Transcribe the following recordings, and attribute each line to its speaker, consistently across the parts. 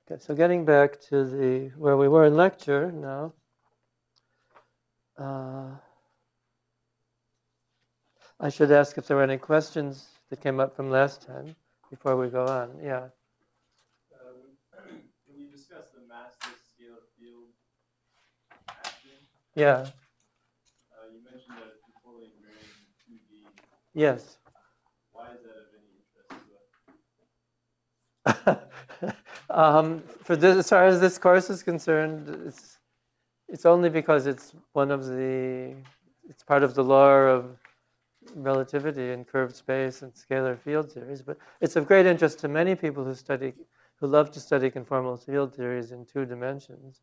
Speaker 1: Okay, so getting back to where we were in lecture now. I should ask if there were any questions that came up from last time before we go on. Yeah.
Speaker 2: When you discuss the massless scalar field action,
Speaker 1: Yeah.
Speaker 2: You mentioned that it's conformally invariant in 2D.
Speaker 1: Yes.
Speaker 2: Why is that of any interest to us?
Speaker 1: For this, as far as this course is concerned, it's only because it's it's part of the law of relativity in curved space and scalar field theories. But it's of great interest to many people who love to study conformal field theories in 2 dimensions,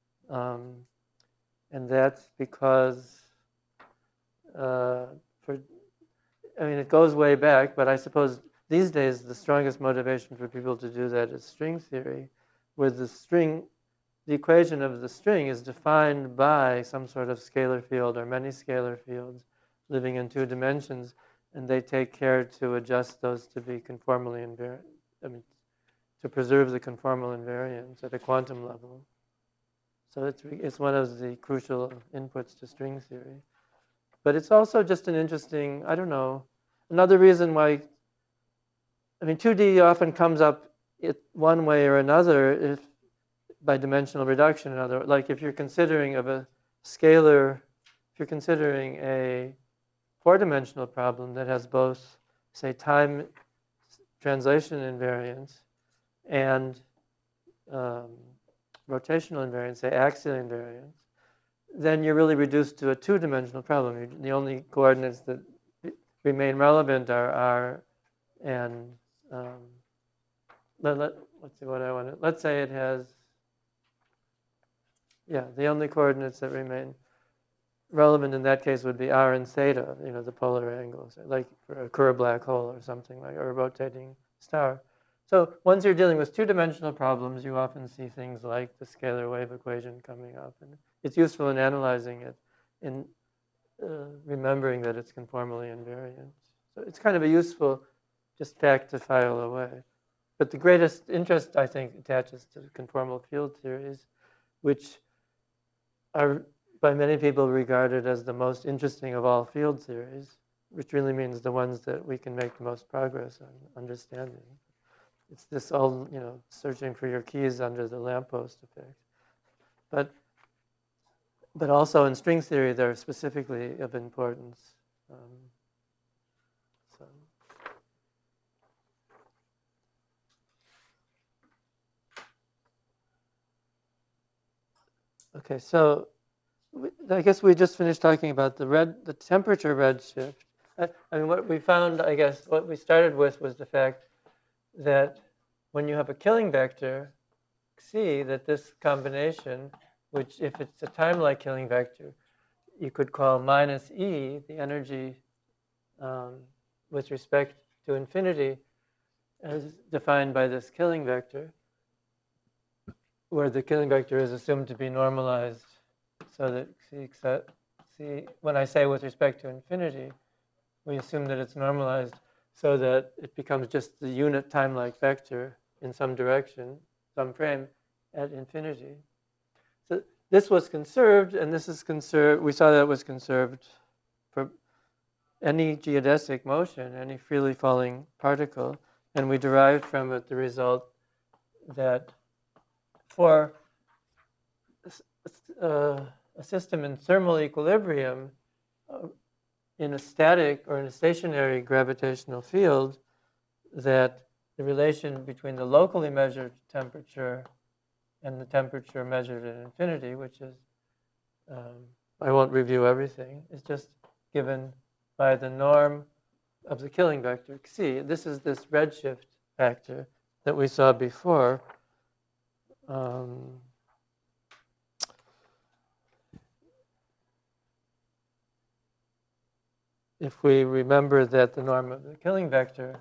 Speaker 1: and that's because it goes way back, but I suppose these days the strongest motivation for people to do that is string theory, where the equation of the string is defined by some sort of scalar field or many scalar fields living in 2 dimensions, and they take care to adjust those to be conformally invariant. To preserve the conformal invariance at a quantum level. So it's one of the crucial inputs to string theory. But it's also just an interesting, I don't know, another reason why, 2D often comes up one way or another by dimensional reduction. Like if you're considering a 4-dimensional problem that has both, say, time translation invariance and rotational invariance, say axial invariance, then you're really reduced to a 2-dimensional problem. The only coordinates that remain relevant are r and let's see what I want to. Let's say it has. Yeah, the only coordinates that remain relevant in that case would be r and theta. The polar angles, like for a Kerr black hole or something like, or a rotating star. So once you're dealing with 2-dimensional problems, you often see things like the scalar wave equation coming up, and it's useful in analyzing it, in remembering that it's conformally invariant. So it's kind of a useful just fact to file away. But the greatest interest, I think, attaches to conformal field theories, which are by many people regarded as the most interesting of all field theories, which really means the ones that we can make the most progress on understanding. It's this old, searching for your keys under the lamppost effect. But also in string theory, they're specifically of importance. So. Okay, so I guess we just finished talking about the temperature redshift. What we found, I guess, what we started with was the fact that when you have a killing vector, see that this combination, which if it's a time-like killing vector, you could call minus E, the energy with respect to infinity, as defined by this killing vector, where the killing vector is assumed to be normalized so that, when I say with respect to infinity, we assume that it's normalized so that it becomes just the unit time-like vector in some direction, some frame, at infinity. So this was conserved, and this is conserved. We saw that it was conserved for any geodesic motion, any freely falling particle, and we derived from it the result that for a system in thermal equilibrium, in a static or in a stationary gravitational field, that the relation between the locally measured temperature and the temperature measured at infinity, which is, I won't review everything, is just given by the norm of the killing vector c. This is this redshift factor that we saw before. If we remember that the norm of the killing vector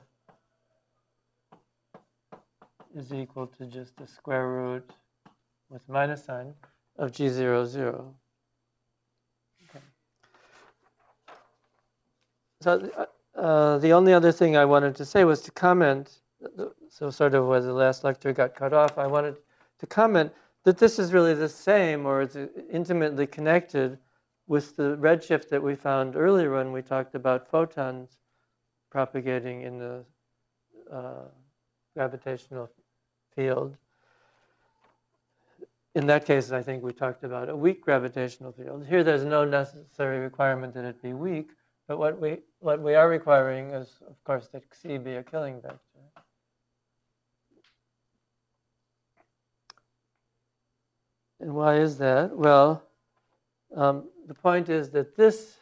Speaker 1: is equal to just the square root with minus sign of G00. Okay. So the only other thing I wanted to say was to comment, so sort of where the last lecture got cut off, I wanted to comment that this is really the same, or it's intimately connected with the redshift that we found earlier when we talked about photons propagating in the gravitational field. In that case, I think we talked about a weak gravitational field. Here, there's no necessary requirement that it be weak, but what we are requiring is, of course, that Xi be a killing vector. And why is that? Well, the point is that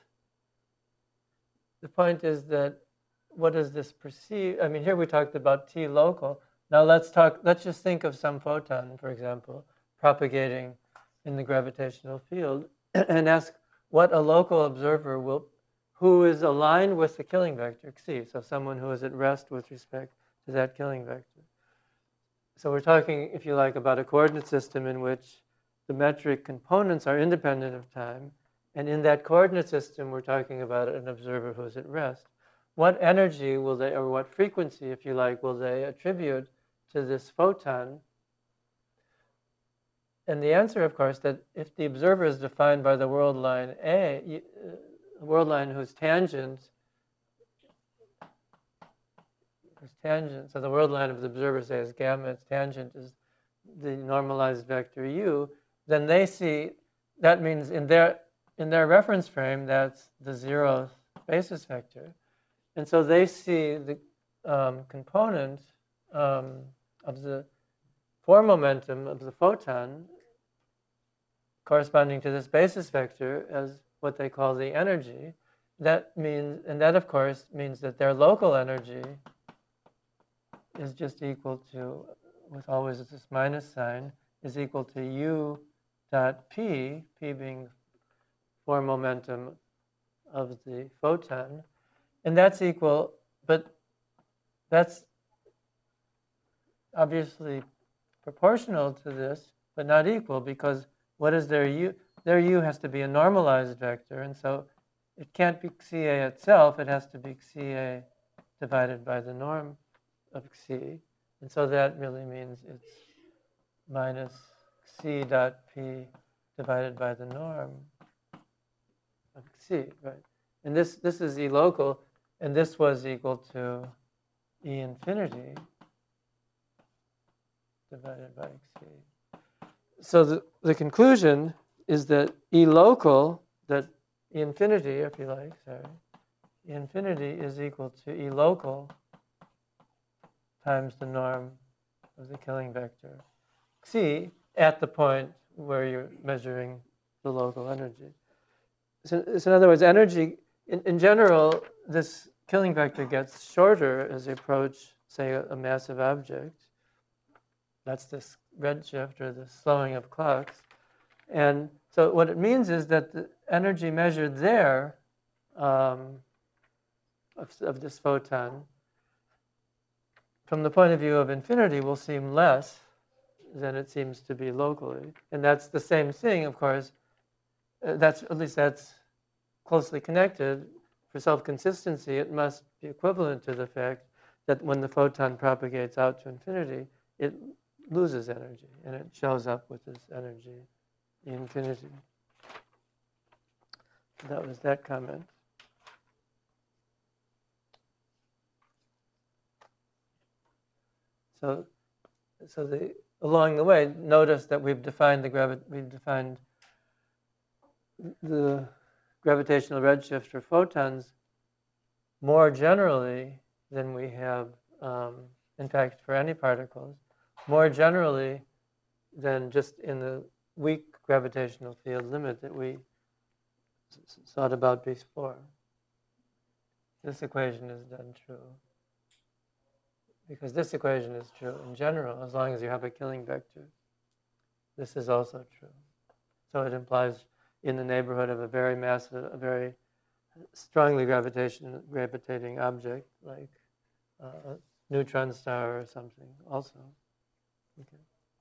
Speaker 1: what does this perceive? I mean, here we talked about T local. Now let's just think of some photon, for example, propagating in the gravitational field, and ask what a local observer who is aligned with the killing vector Xi, so someone who is at rest with respect to that killing vector. So we're talking, if you like, about a coordinate system in which the metric components are independent of time, and in that coordinate system, we're talking about an observer who's at rest. What energy will they, or what frequency, if you like, will they attribute to this photon? And the answer, of course, that if the observer is defined by the world line A, a world line whose tangent, so the world line of the observer, say, is gamma, its tangent is the normalized vector u, then they see, that means in their reference frame, that's the zeroth basis vector. And so they see the component of the form momentum of the photon corresponding to this basis vector as what they call the energy. That means, and that of course means that their local energy is just equal to, with always this minus sign, is equal to u dot p, p being form momentum of the photon. And that's equal, but that's obviously proportional to this, but not equal, because what is their u? Their u has to be a normalized vector, and so it can't be Xa itself, it has to be Xa divided by the norm of Xi. And so that really means it's minus Xi dot p divided by the norm of Xi, right? And this is E local, and this was equal to E infinity divided by Xi. So the conclusion is that E local, that E infinity, if you like, E infinity is equal to E local times the norm of the killing vector Xi at the point where you're measuring the local energy. So in other words, energy, in general, this killing vector gets shorter as you approach, say, a massive object. That's this redshift, or the slowing of clocks. And so what it means is that the energy measured there of this photon, from the point of view of infinity, will seem less than it seems to be locally. And that's the same thing, of course. At least that's closely connected. For self-consistency, it must be equivalent to the fact that when the photon propagates out to infinity, it loses energy, and it shows up with this energy, the infinity. That was that comment. So along the way, notice that we've defined the gravitational redshift for photons more generally than we have, in fact, for any particles, more generally than just in the weak gravitational field limit that we thought about before. This equation is then true, because this equation is true in general as long as you have a killing vector. This is also true. So it implies in the neighborhood of a very massive, a very strongly gravitating object like a neutron star or something also. Okay.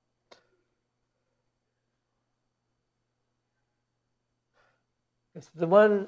Speaker 1: So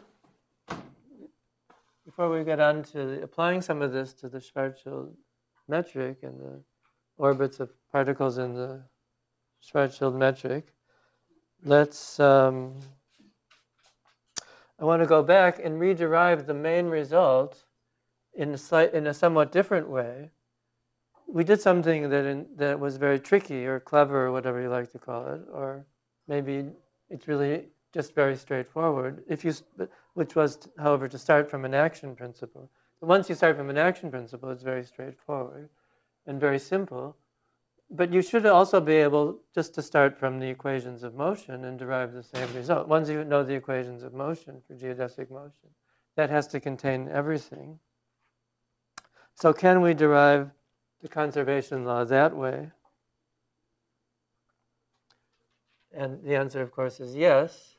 Speaker 1: before we get on to applying some of this to the Schwarzschild metric and the orbits of particles in the Schwarzschild metric. Let's, I want to go back and rederive the main result in a somewhat different way. We did something that was very tricky or clever or whatever you like to call it, or maybe it's really just very straightforward. Which was, however, to start from an action principle. But once you start from an action principle, it's very straightforward and very simple. But you should also be able just to start from the equations of motion and derive the same result. Once you know the equations of motion for geodesic motion, that has to contain everything. So can we derive the conservation law that way? And the answer, of course, is yes.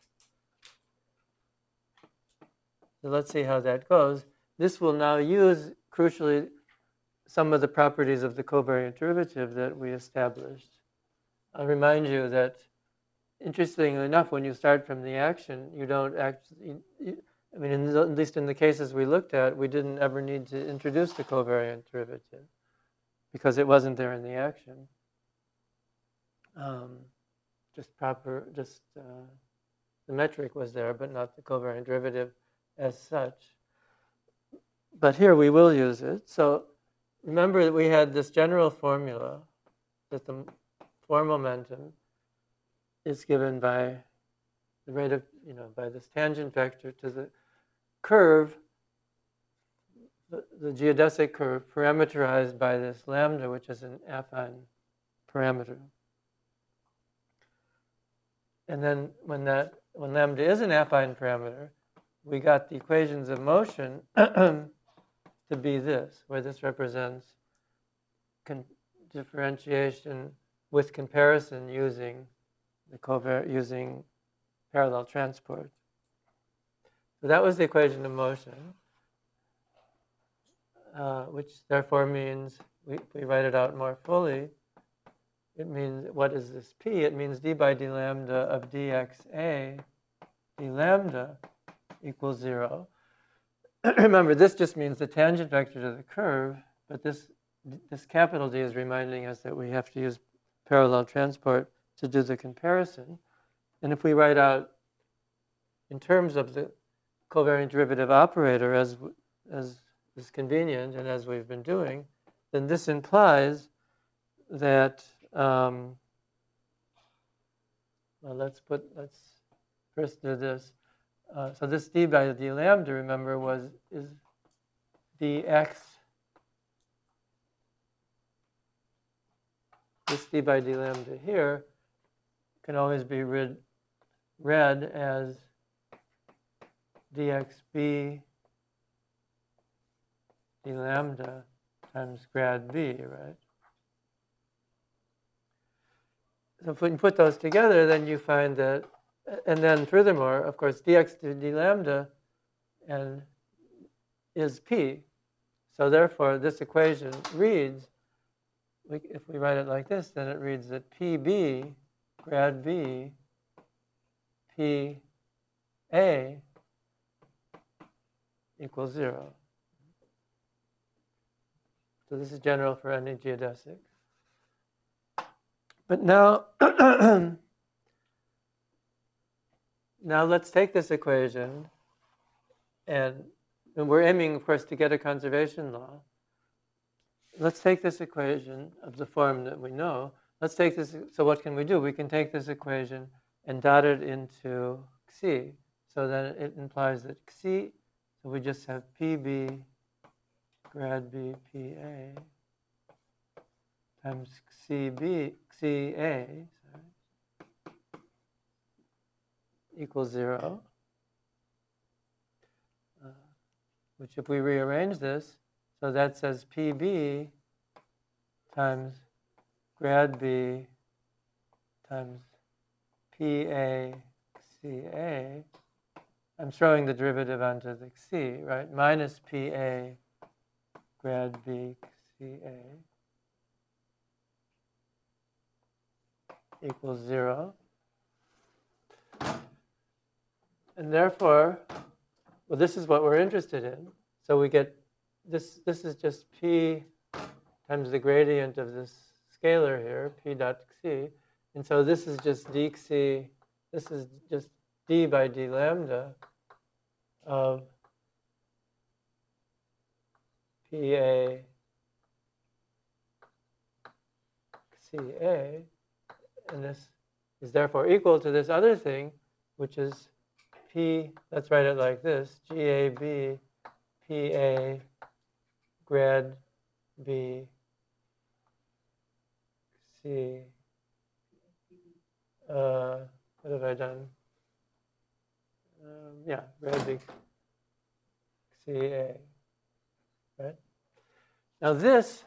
Speaker 1: So let's see how that goes. This will now use, crucially, some of the properties of the covariant derivative that we established. I'll remind you that, interestingly enough, when you start from the action, you don't actually, I mean, at least in the cases we looked at, we didn't ever need to introduce the covariant derivative because it wasn't there in the action. The metric was there, but not the covariant derivative as such. But here we will use it. So remember that we had this general formula that the form momentum is given by the rate of, by this tangent vector to the curve, the geodesic curve, parameterized by this lambda, which is an affine parameter. And then when lambda is an affine parameter, we got the equations of motion to be this, where this represents differentiation with comparison using using parallel transport. So that was the equation of motion, which therefore means, if we write it out more fully, it means, what is this P? It means d by d lambda of dxa d lambda equals 0. Remember, this just means the tangent vector to the curve, but this capital D is reminding us that we have to use parallel transport to do the comparison. And if we write out in terms of the covariant derivative operator as is convenient and as we've been doing, then this implies that, well, let's first do this. So this d by d lambda, remember, is dx. This d by d lambda here can always be read as dxb d lambda times grad b, right? So if we can put those together, then you find that, and then furthermore, of course, dx to d lambda is p. So therefore, this equation reads, if we write it like this, then it reads that pb grad b pa equals 0. So this is general for any geodesic. But now, now let's take this equation, and we're aiming, of course, to get a conservation law. Let's take this equation of the form that we know. Let's take this, so what can we do? We can take this equation and dot it into xi. So then it implies that xi, so we just have pb grad b pa times xa equals 0. Which if we rearrange this, so that says pb times grad b times pa xa. I'm throwing the derivative onto the xi, right? Minus pa grad b xa equals 0. And therefore, well, this is what we're interested in. So we get this is just p times the gradient of this scalar here, p dot xi. And so this is just dxc, this is just d by d lambda of PA CA, and this is therefore equal to this other thing, which is P, let's write it like this, GAB PA grad B C, what have I done? Yeah, grad B CA, right? Now this,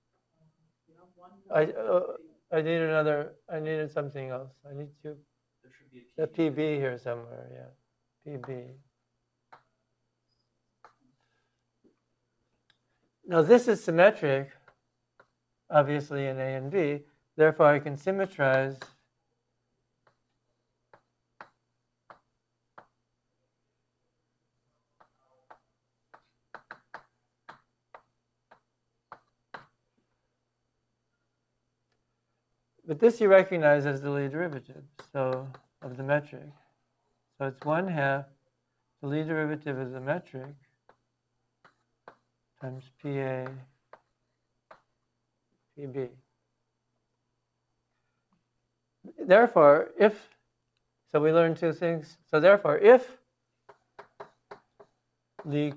Speaker 1: I needed something else. I need to,
Speaker 2: There should be a
Speaker 1: the PB here somewhere, yeah, PB. Now this is symmetric, obviously in A and B, therefore I can symmetrize but this you recognize as the Lie derivative, so of the metric. So it's 1/2 the Lie derivative of the metric times PA PB. Therefore, so we learned two things. So therefore, if it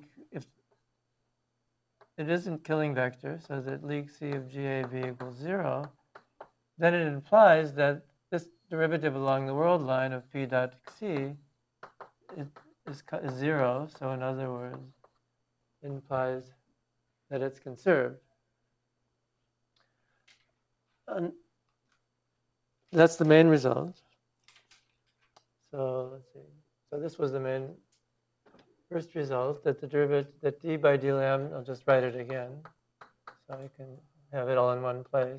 Speaker 1: isn't killing vector, so that league C of GAB equals 0, then it implies that this derivative along the world line of P dot C is 0. So in other words, it implies that it's conserved. And that's the main result. So let's see. So this was the main first result, that the derivative, that d by d lambda, I'll just write it again, so I can have it all in one place.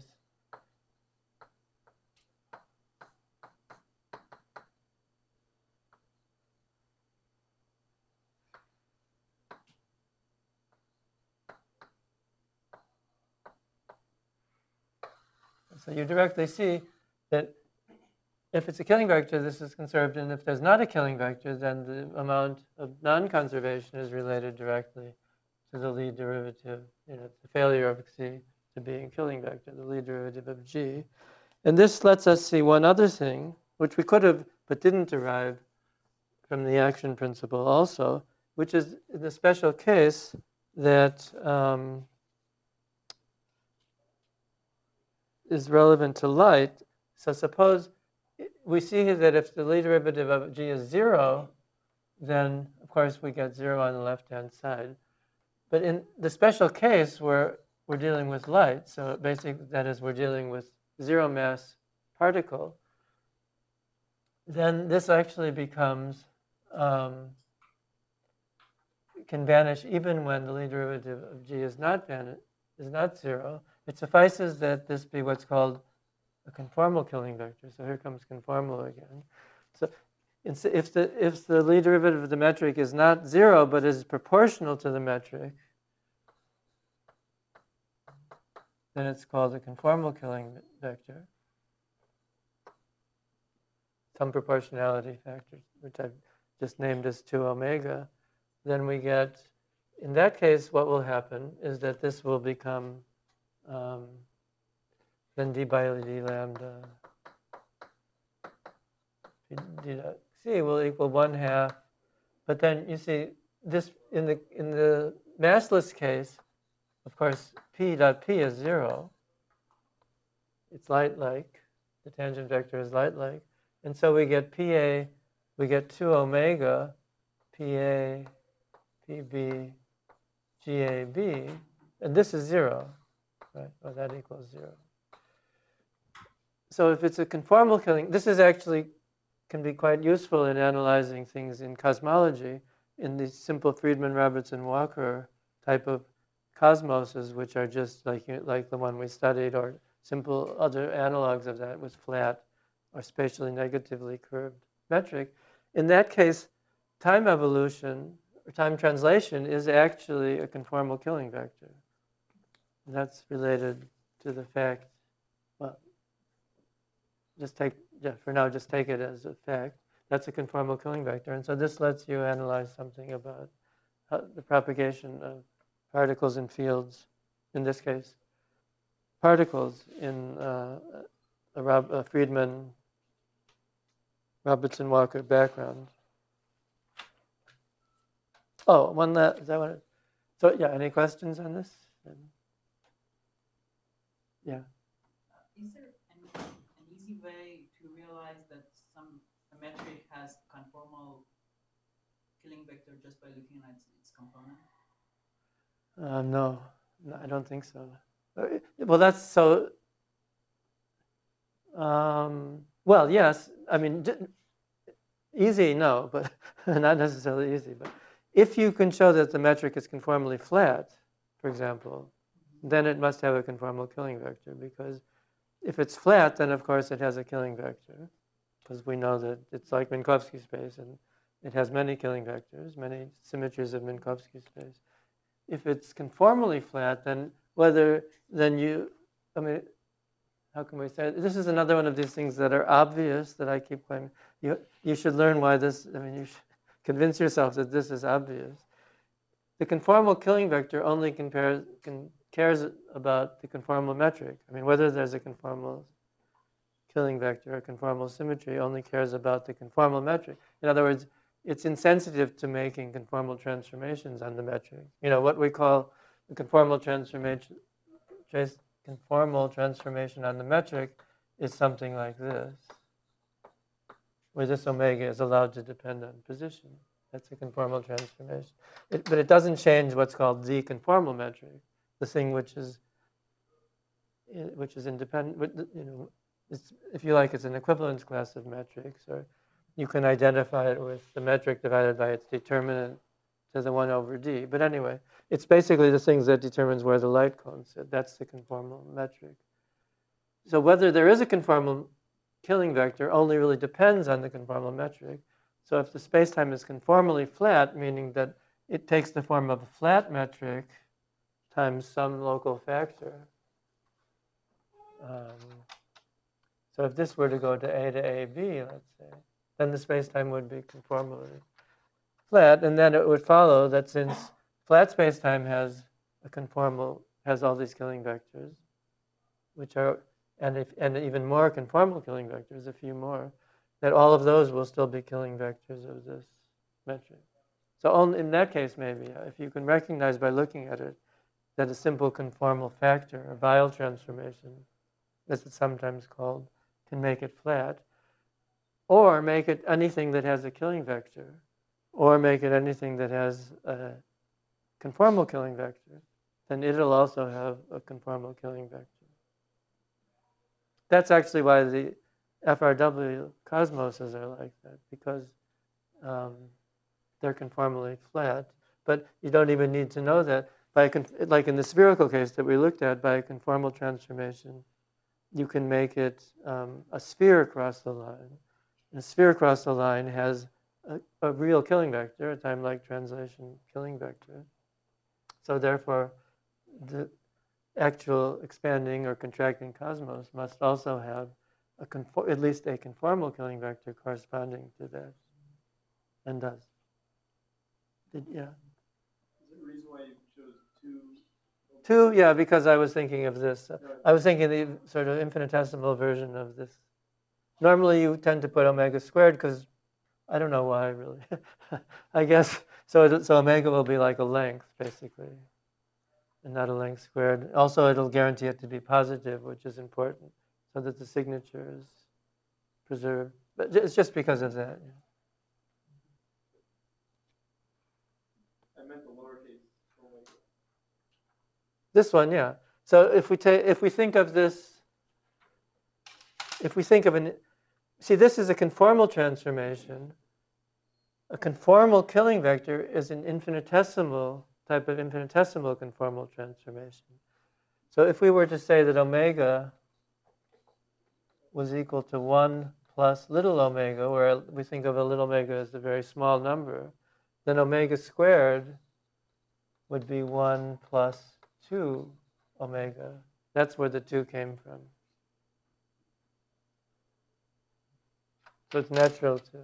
Speaker 1: So you directly see that if it's a killing vector, this is conserved, and if there's not a killing vector, then the amount of non-conservation is related directly to the Lie derivative, the failure of C to be a killing vector, the Lie derivative of G. And this lets us see one other thing, which we could have but didn't derive from the action principle also, which is the special case that is relevant to light. So suppose we see here that if the Lie derivative of G is 0, then of course we get 0 on the left-hand side. But in the special case where we're dealing with light, so basically that is we're dealing with zero mass particle, then this actually becomes, can vanish even when the Lie derivative of G is not 0. It suffices that this be what's called a conformal killing vector. So here comes conformal again. So if the Lie derivative of the metric is not 0 but is proportional to the metric, then it's called a conformal killing vector. Some proportionality factor, which I've just named as 2 omega. Then we get, in that case, what will happen is that this will become then d by d lambda d dot c will equal 1/2. But then you see this in the massless case, of course, p dot p is 0. It's light-like. The tangent vector is light-like. And so we get PA, we get 2 omega, PA, PB, GAB, and this is 0. Right? Well, that equals 0. So if it's a conformal killing, this is actually can be quite useful in analyzing things in cosmology, in these simple Friedman, Robertson, Walker type of cosmoses, which are just like the one we studied, or simple other analogs of that with flat or spatially negatively curved metric. In that case, time evolution or time translation is actually a conformal killing vector. And that's related to the fact, well, just take, yeah, for now, just take it as a fact. That's a conformal killing vector. And so this lets you analyze something about the propagation of particles in fields, in this case, particles in a Friedman, Robertson Walker background. Oh, one that, is that what so yeah, any questions on this? Yeah.
Speaker 3: Is there an easy way to realize that a metric has conformal killing vector just by looking at its component?
Speaker 1: No, I don't think so. Well, that's so. Well, yes. I mean, easy, no, but not necessarily easy. But if you can show that the metric is conformally flat, for example, then it must have a conformal killing vector, because if it's flat, then of course it has a killing vector, because we know that it's like Minkowski space, and it has many killing vectors, many symmetries of Minkowski space. If it's conformally flat, then I mean, how can we say it? This is another one of these things that are obvious that I keep claiming. You should learn why this, I mean, you should convince yourself that this is obvious. The conformal killing vector only cares about the conformal metric. I mean, whether there's a conformal killing vector or conformal symmetry only cares about the conformal metric. In other words, it's insensitive to making conformal transformations on the metric. You know, what we call the conformal transformation on the metric is something like this, where this omega is allowed to depend on position. That's a conformal transformation. But it doesn't change what's called the conformal metric, the thing which is independent. You know, if you like, it's an equivalence class of metrics, or you can identify it with the metric divided by its determinant to the 1 over d. But anyway, it's basically the things that determines where the light cone sits. That's the conformal metric. So whether there is a conformal killing vector only really depends on the conformal metric. So if the spacetime is conformally flat, meaning that it takes the form of a flat metric times some local factor. So if this were to go to AB, let's say, then the spacetime would be conformally flat, and then it would follow that since flat spacetime has all these killing vectors, which are and even more conformal killing vectors, a few more, that all of those will still be killing vectors of this metric. So only in that case, maybe, if you can recognize by looking at it that a simple conformal factor, or Weyl transformation, as it's sometimes called, can make it flat, or make it anything that has a killing vector, or make it anything that has a conformal killing vector, then it'll also have a conformal killing vector. That's actually why the FRW cosmoses are like that, because they're conformally flat. But you don't even need to know that. Like in the spherical case that we looked at, by a conformal transformation, you can make it a sphere across the line. And a sphere across the line has a real killing vector, a time-like translation killing vector. So therefore, the actual expanding or contracting cosmos must also have at least a conformal killing vector corresponding to that, and does. Yeah.
Speaker 2: Is there a reason why you chose two?
Speaker 1: Two, yeah, because I was thinking of this. I was thinking the sort of infinitesimal version of this. Normally you tend to put omega squared because I don't know why, really. I guess, so omega will be like a length, basically, and not a length squared. Also, it'll guarantee it to be positive, which is important, so that the signature is preserved. But it's just because of that. Yeah.
Speaker 2: I meant the lowercase omega.
Speaker 1: This one, yeah. So if we think of this, see, this is a conformal transformation. A conformal killing vector is an infinitesimal type of infinitesimal conformal transformation. So if we were to say that omega was equal to 1 plus little omega, where we think of a little omega as a very small number, then omega squared would be 1 plus 2 omega. That's where the 2 came from. So it's natural to.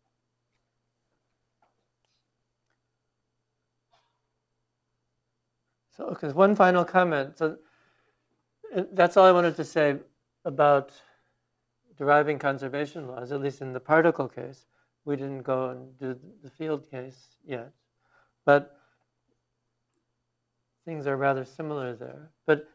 Speaker 1: So, okay, one final comment. So that's all I wanted to say about deriving conservation laws, at least in the particle case. We didn't go and do the field case yet, but things are rather similar there. But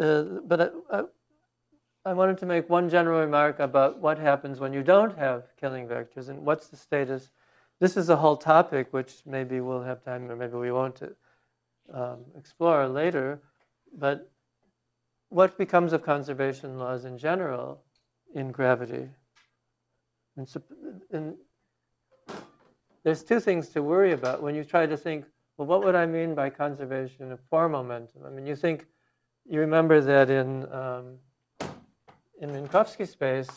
Speaker 1: I wanted to make one general remark about what happens when you don't have killing vectors and what's the status. This is a whole topic which maybe we'll have time or maybe we won't explore later, but what becomes of conservation laws in general in gravity? And there's two things to worry about when you try to think, well, what would I mean by conservation of form momentum? I mean, you remember that in Minkowski space,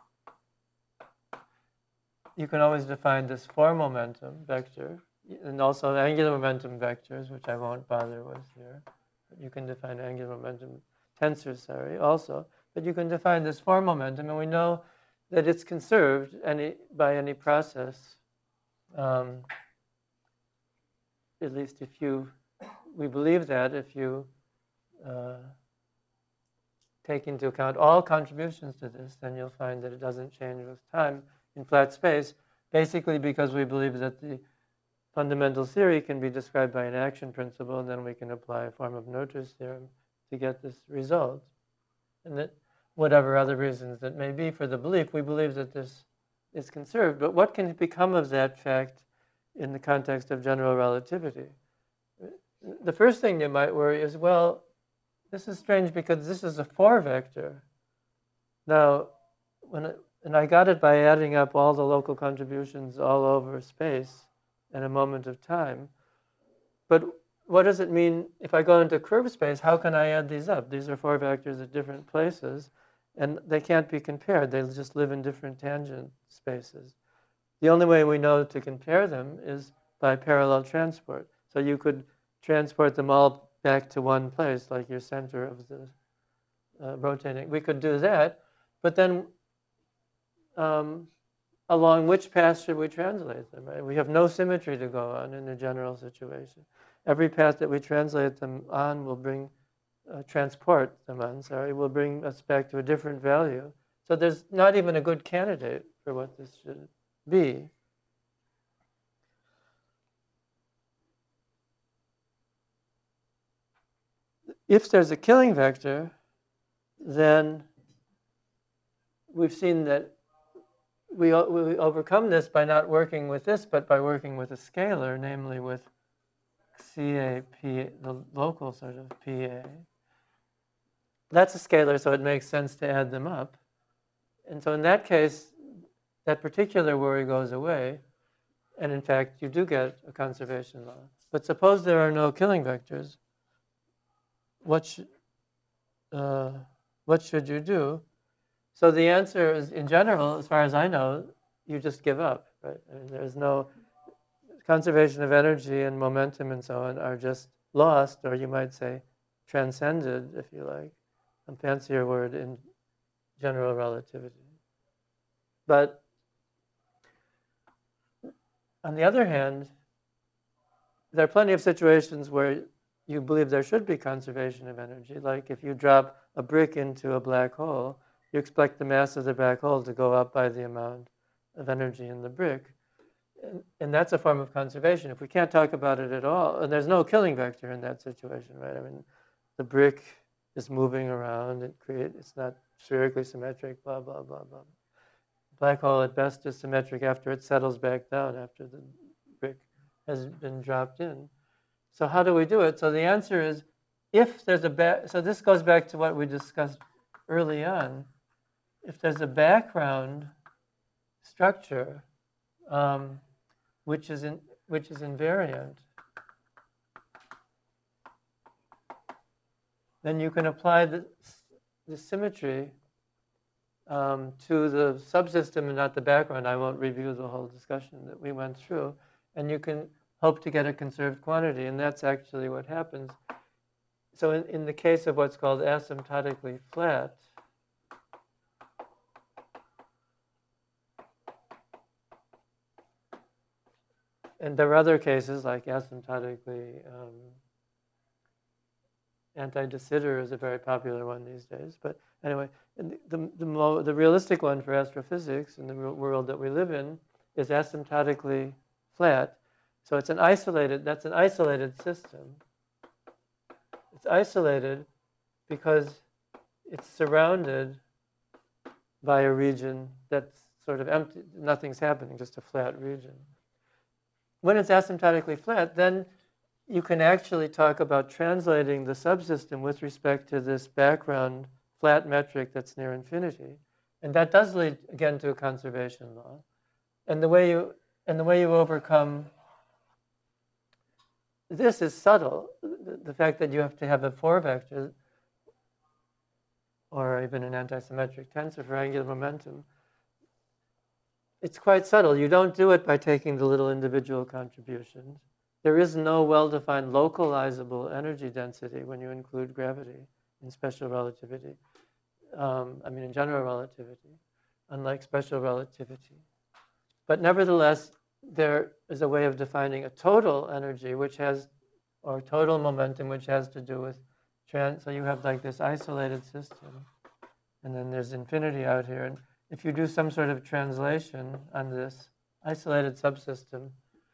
Speaker 1: you can always define this form momentum vector, and also angular momentum vectors, which I won't bother with here. You can define angular momentum tensors, also. But you can define this form momentum, and we know that it's conserved by any process. At least we believe that if you take into account all contributions to this, then you'll find that it doesn't change with time in flat space, basically because we believe that the fundamental theory can be described by an action principle, and then we can apply a form of Noether's theorem to get this result. And that whatever other reasons that may be for the belief, we believe that this is conserved. But what can become of that fact in the context of general relativity? The first thing you might worry is, well, this is strange because this is a 4 vector. Now, and I got it by adding up all the local contributions all over space in a moment of time. But what does it mean if I go into curved space? How can I add these up? These are 4 vectors at different places, and they can't be compared. They just live in different tangent spaces. The only way we know to compare them is by parallel transport. So you could transport them all back to one place, like your center of the rotating. We could do that, but then along which path should we translate them? Right? We have no symmetry to go on in the general situation. Every path that we translate them on will transport them on, will bring us back to a different value. So there's not even a good candidate for what this should be. If there's a killing vector, then we've seen that we overcome this by not working with this, but by working with a scalar, namely with CAP, the local sort of PA. That's a scalar, so it makes sense to add them up. And so in that case, that particular worry goes away. And in fact, you do get a conservation law. But suppose there are no killing vectors. What should you do? So the answer is, in general, as far as I know, you just give up, right? I mean, there's no conservation of energy and momentum and so on are just lost, or you might say transcended, if you like, a fancier word in general relativity. But on the other hand, there are plenty of situations where you believe there should be conservation of energy. Like if you drop a brick into a black hole, you expect the mass of the black hole to go up by the amount of energy in the brick. And that's a form of conservation. If we can't talk about it at all, and there's no killing vector in that situation, right? I mean, the brick is moving around, it's not spherically symmetric, blah, blah, blah, blah. Black hole at best is symmetric after it settles back down, after the brick has been dropped in. So how do we do it? So the answer is, if there's so this goes back to what we discussed early on. If there's a background structure which is invariant, then you can apply the symmetry to the subsystem and not the background. I won't review the whole discussion that we went through. And you can hope to get a conserved quantity, and that's actually what happens. So in the case of what's called asymptotically flat, and there are other cases like asymptotically anti-de Sitter is a very popular one these days. But anyway, the realistic one for astrophysics in the real world that we live in is asymptotically flat. So it's that's an isolated system. It's isolated because it's surrounded by a region that's sort of empty, nothing's happening, just a flat region. When it's asymptotically flat, then you can actually talk about translating the subsystem with respect to this background flat metric that's near infinity. And that does lead, again, to a conservation law. And the way you overcome this is subtle. The fact that you have to have a 4-vector or even an antisymmetric tensor for angular momentum, it's quite subtle. You don't do it by taking the little individual contributions. There is no well-defined localizable energy density when you include gravity in special relativity. In general relativity, unlike special relativity. But nevertheless, there is a way of defining a total energy or total momentum which has to do with so you have like this isolated system, and then there's infinity out here. And if you do some sort of translation on this isolated subsystem,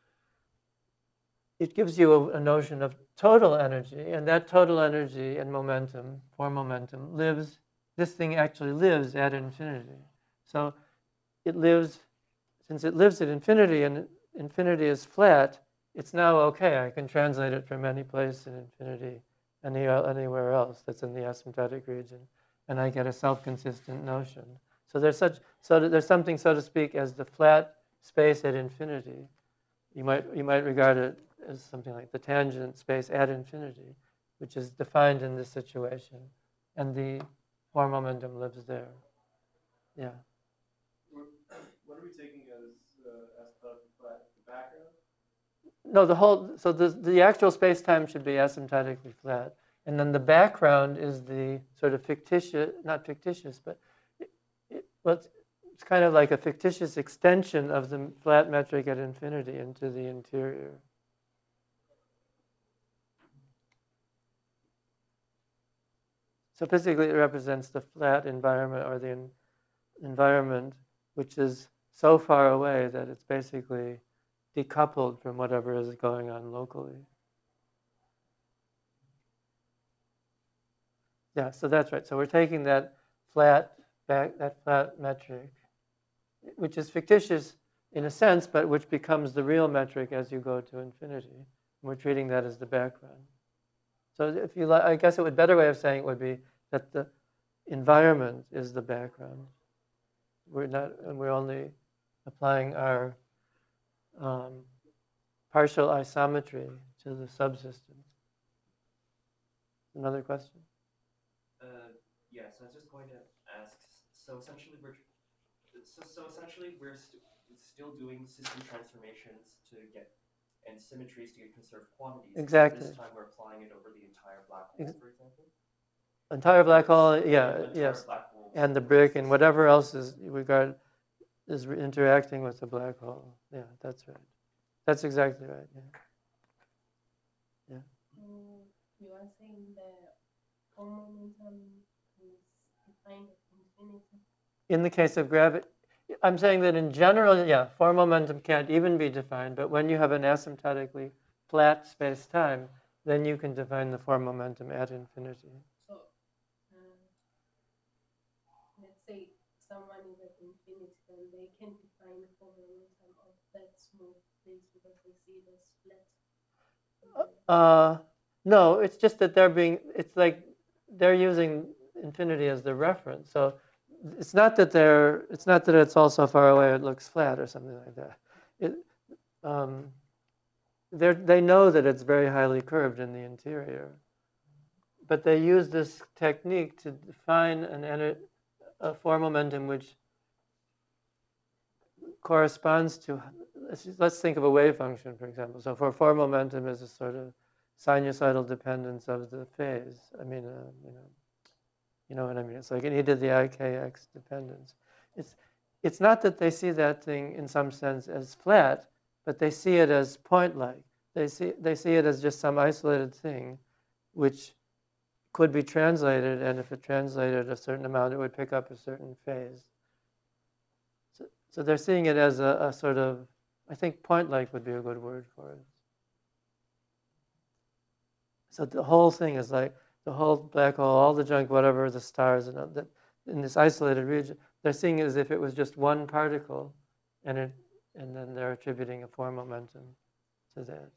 Speaker 1: it gives you a notion of total energy, and that total energy and momentum, form momentum, this thing actually lives at infinity. So since it lives at infinity and infinity is flat, it's now okay. I can translate it from any place in infinity, anywhere else that's in the asymptotic region, and I get a self-consistent notion. So there's something, so to speak, as the flat space at infinity. You might regard it as something like the tangent space at infinity, which is defined in this situation, and the form momentum lives there. Yeah.
Speaker 2: What are we taking as asymptotically flat? The background?
Speaker 1: No, the actual space-time should be asymptotically flat, and then the background is the sort of fictitious, not fictitious, but it's kind of like a fictitious extension of the flat metric at infinity into the interior. So physically, it represents the flat environment, or the environment which is so far away that it's basically decoupled from whatever is going on locally. Yeah, so that's right. So we're taking that flat metric, which is fictitious in a sense, but which becomes the real metric as you go to infinity. And we're treating that as the background. So if you like, I guess a better way of saying it would be that the environment is the background. We're only applying our partial isometry to the subsystem. Another question?
Speaker 4: Yeah, so I was just going to ask. So essentially, we're still doing system transformations to get and symmetries to get conserved quantities.
Speaker 1: Exactly.
Speaker 4: This time we're applying it over the entire black hole, for example.
Speaker 1: Entire black hole, yeah,
Speaker 4: Entire
Speaker 1: yes,
Speaker 4: black hole
Speaker 1: and the brick and whatever else is interacting with the black hole. Yeah, that's right. That's exactly right. Yeah.
Speaker 5: You are saying the form momentum is defined as infinity.
Speaker 1: In the case of gravity, I'm saying that in general, yeah, form momentum can't even be defined, but when you have an asymptotically flat space-time, then you can define the form momentum at infinity.
Speaker 5: So, let's say someone is at infinity, then they can define the form momentum of that smooth place because they see it as flat.
Speaker 1: No, it's just that it's like they're using infinity as the reference. So it's not that it's all so far away it looks flat or something like that. They know that it's very highly curved in the interior, but they use this technique to define a form momentum which corresponds to. Let's think of a wave function, for example. So for form momentum is a sort of sinusoidal dependence of the phase. You know what I mean? It's like an e to the ikx dependence. It's not that they see that thing in some sense as flat, but they see it as point-like. They see it as just some isolated thing, which could be translated, and if it translated a certain amount, it would pick up a certain phase. So they're seeing it as a sort of, I think point-like would be a good word for it. So the whole thing is like the whole black hole, all the junk, whatever, the stars, and that in this isolated region, they're seeing it as if it was just one particle, and then they're attributing a form momentum to that.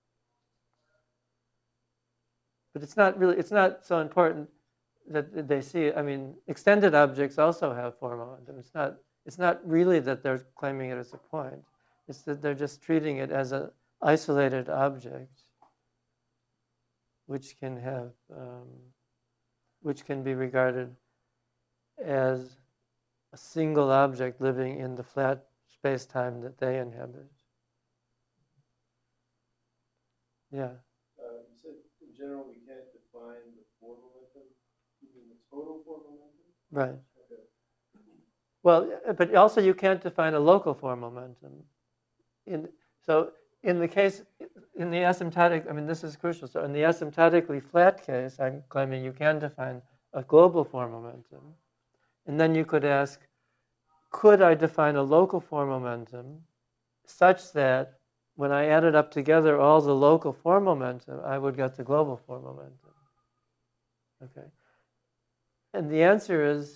Speaker 1: But it's not so important that they see it. I mean, extended objects also have form momentum. It's not really that they're claiming it as a point. It's that they're just treating it as an isolated object, which can be regarded as a single object living in the flat space-time that they inhabit. Yeah.
Speaker 2: You said in general we can't define the form momentum, even the total form momentum?
Speaker 1: Right.
Speaker 2: Okay.
Speaker 1: Well, but also you can't define a local form momentum. So in the case, in the asymptotic, I mean, this is crucial. So in the asymptotically flat case, I'm claiming you can define a global form momentum. And then you could ask, could I define a local form momentum such that when I added up together all the local form momentum, I would get the global form momentum? Okay. And the answer is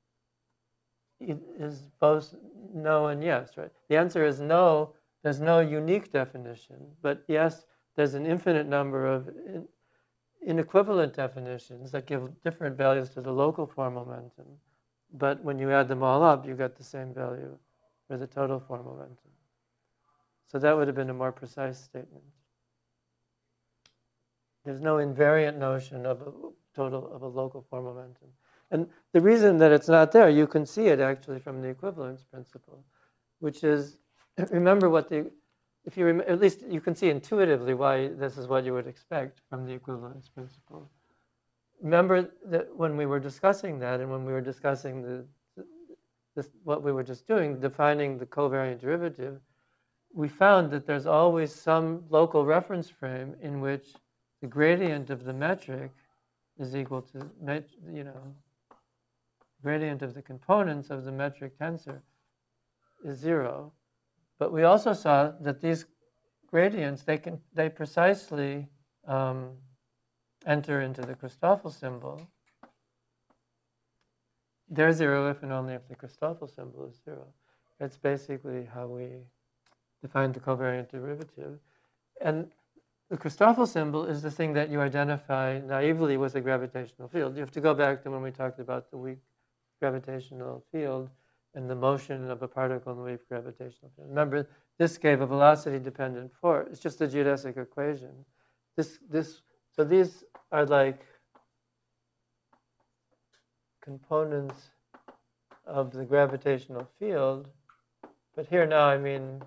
Speaker 1: both no and yes, right? The answer is no, there's no unique definition, but yes, there's an infinite number of inequivalent definitions that give different values to the local form momentum. But when you add them all up, you get the same value for the total form momentum. So that would have been a more precise statement. There's no invariant notion of a local form momentum. And the reason that it's not there, you can see it actually from the equivalence principle, which is, remember at least you can see intuitively why this is what you would expect from the equivalence principle. Remember that when we were discussing that, and when we were discussing what we were just doing, defining the covariant derivative, we found that there's always some local reference frame in which the gradient of the metric is equal to, gradient of the components of the metric tensor is 0. But we also saw that these gradients, they precisely enter into the Christoffel symbol. They're 0 if and only if the Christoffel symbol is 0. That's basically how we define the covariant derivative. And the Christoffel symbol is the thing that you identify naively with a gravitational field. You have to go back to when we talked about the weak gravitational field and the motion of a particle in the weak gravitational field. Remember, this gave a velocity-dependent force. It's just a geodesic equation. So these are like components of the gravitational field. But here now, I mean,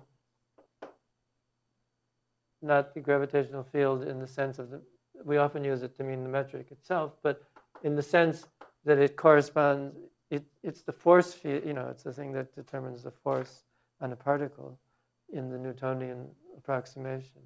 Speaker 1: not the gravitational field in the sense of we often use it to mean the metric itself, but in the sense that it corresponds, it's the force field, it's the thing that determines the force on a particle in the Newtonian approximation.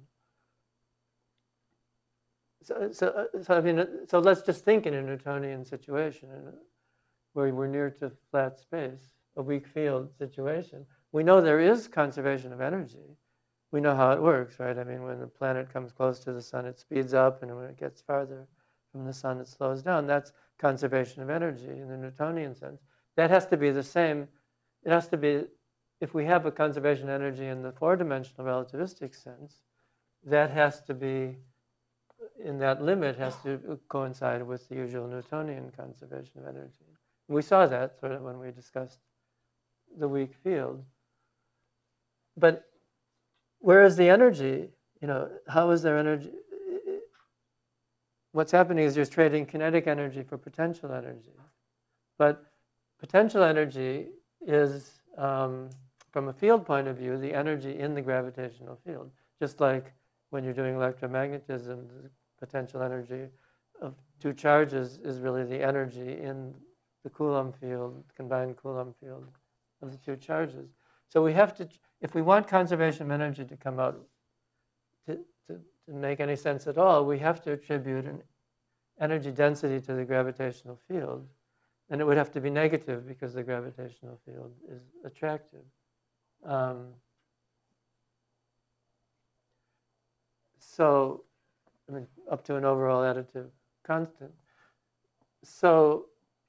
Speaker 1: So let's just think in a Newtonian situation where we're near to flat space, a weak field situation. We know there is conservation of energy. We know how it works, right? I mean, when the planet comes close to the sun, it speeds up, and when it gets farther from the sun, it slows down. That's conservation of energy in the Newtonian sense. That has to be the same. It has to be, if we have a conservation of energy in the four-dimensional relativistic sense, that has to be, in that limit, has to coincide with the usual Newtonian conservation of energy. We saw that sort of when we discussed the weak field. But where is the energy? How is there energy? What's happening is you're trading kinetic energy for potential energy. But potential energy is, from a field point of view, the energy in the gravitational field. Just like when you're doing electromagnetism, the potential energy of two charges is really the energy in the Coulomb field, combined Coulomb field of the two charges. So we have to, if we want conservation of energy to come out, to make any sense at all, we have to attribute an energy density to the gravitational field. And it would have to be negative because the gravitational field is attractive. So, I mean, up to an overall additive constant. So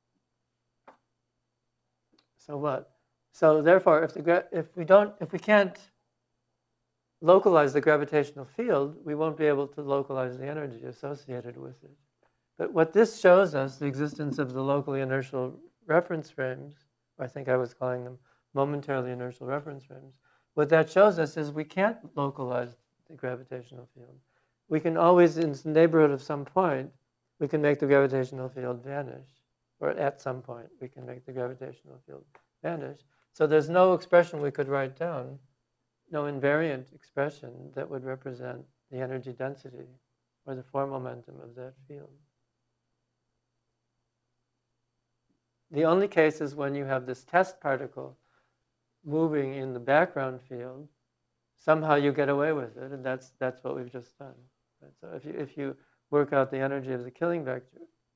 Speaker 1: what? So therefore, if we can't localize the gravitational field, we won't be able to localize the energy associated with it. But what this shows us, the existence of the locally inertial reference frames, or I think I was calling them momentarily inertial reference frames, what that shows us is we can't localize the gravitational field. We can always, in the neighborhood of some point, we can make the gravitational field vanish. Or at some point, we can make the gravitational field vanish. So there's no expression we could write down, no invariant expression that would represent the energy density or the form momentum of that field. The only case is when you have this test particle moving in the background field, somehow you get away with it, and that's what we've just done. Right? So if you work out the energy of the killing vector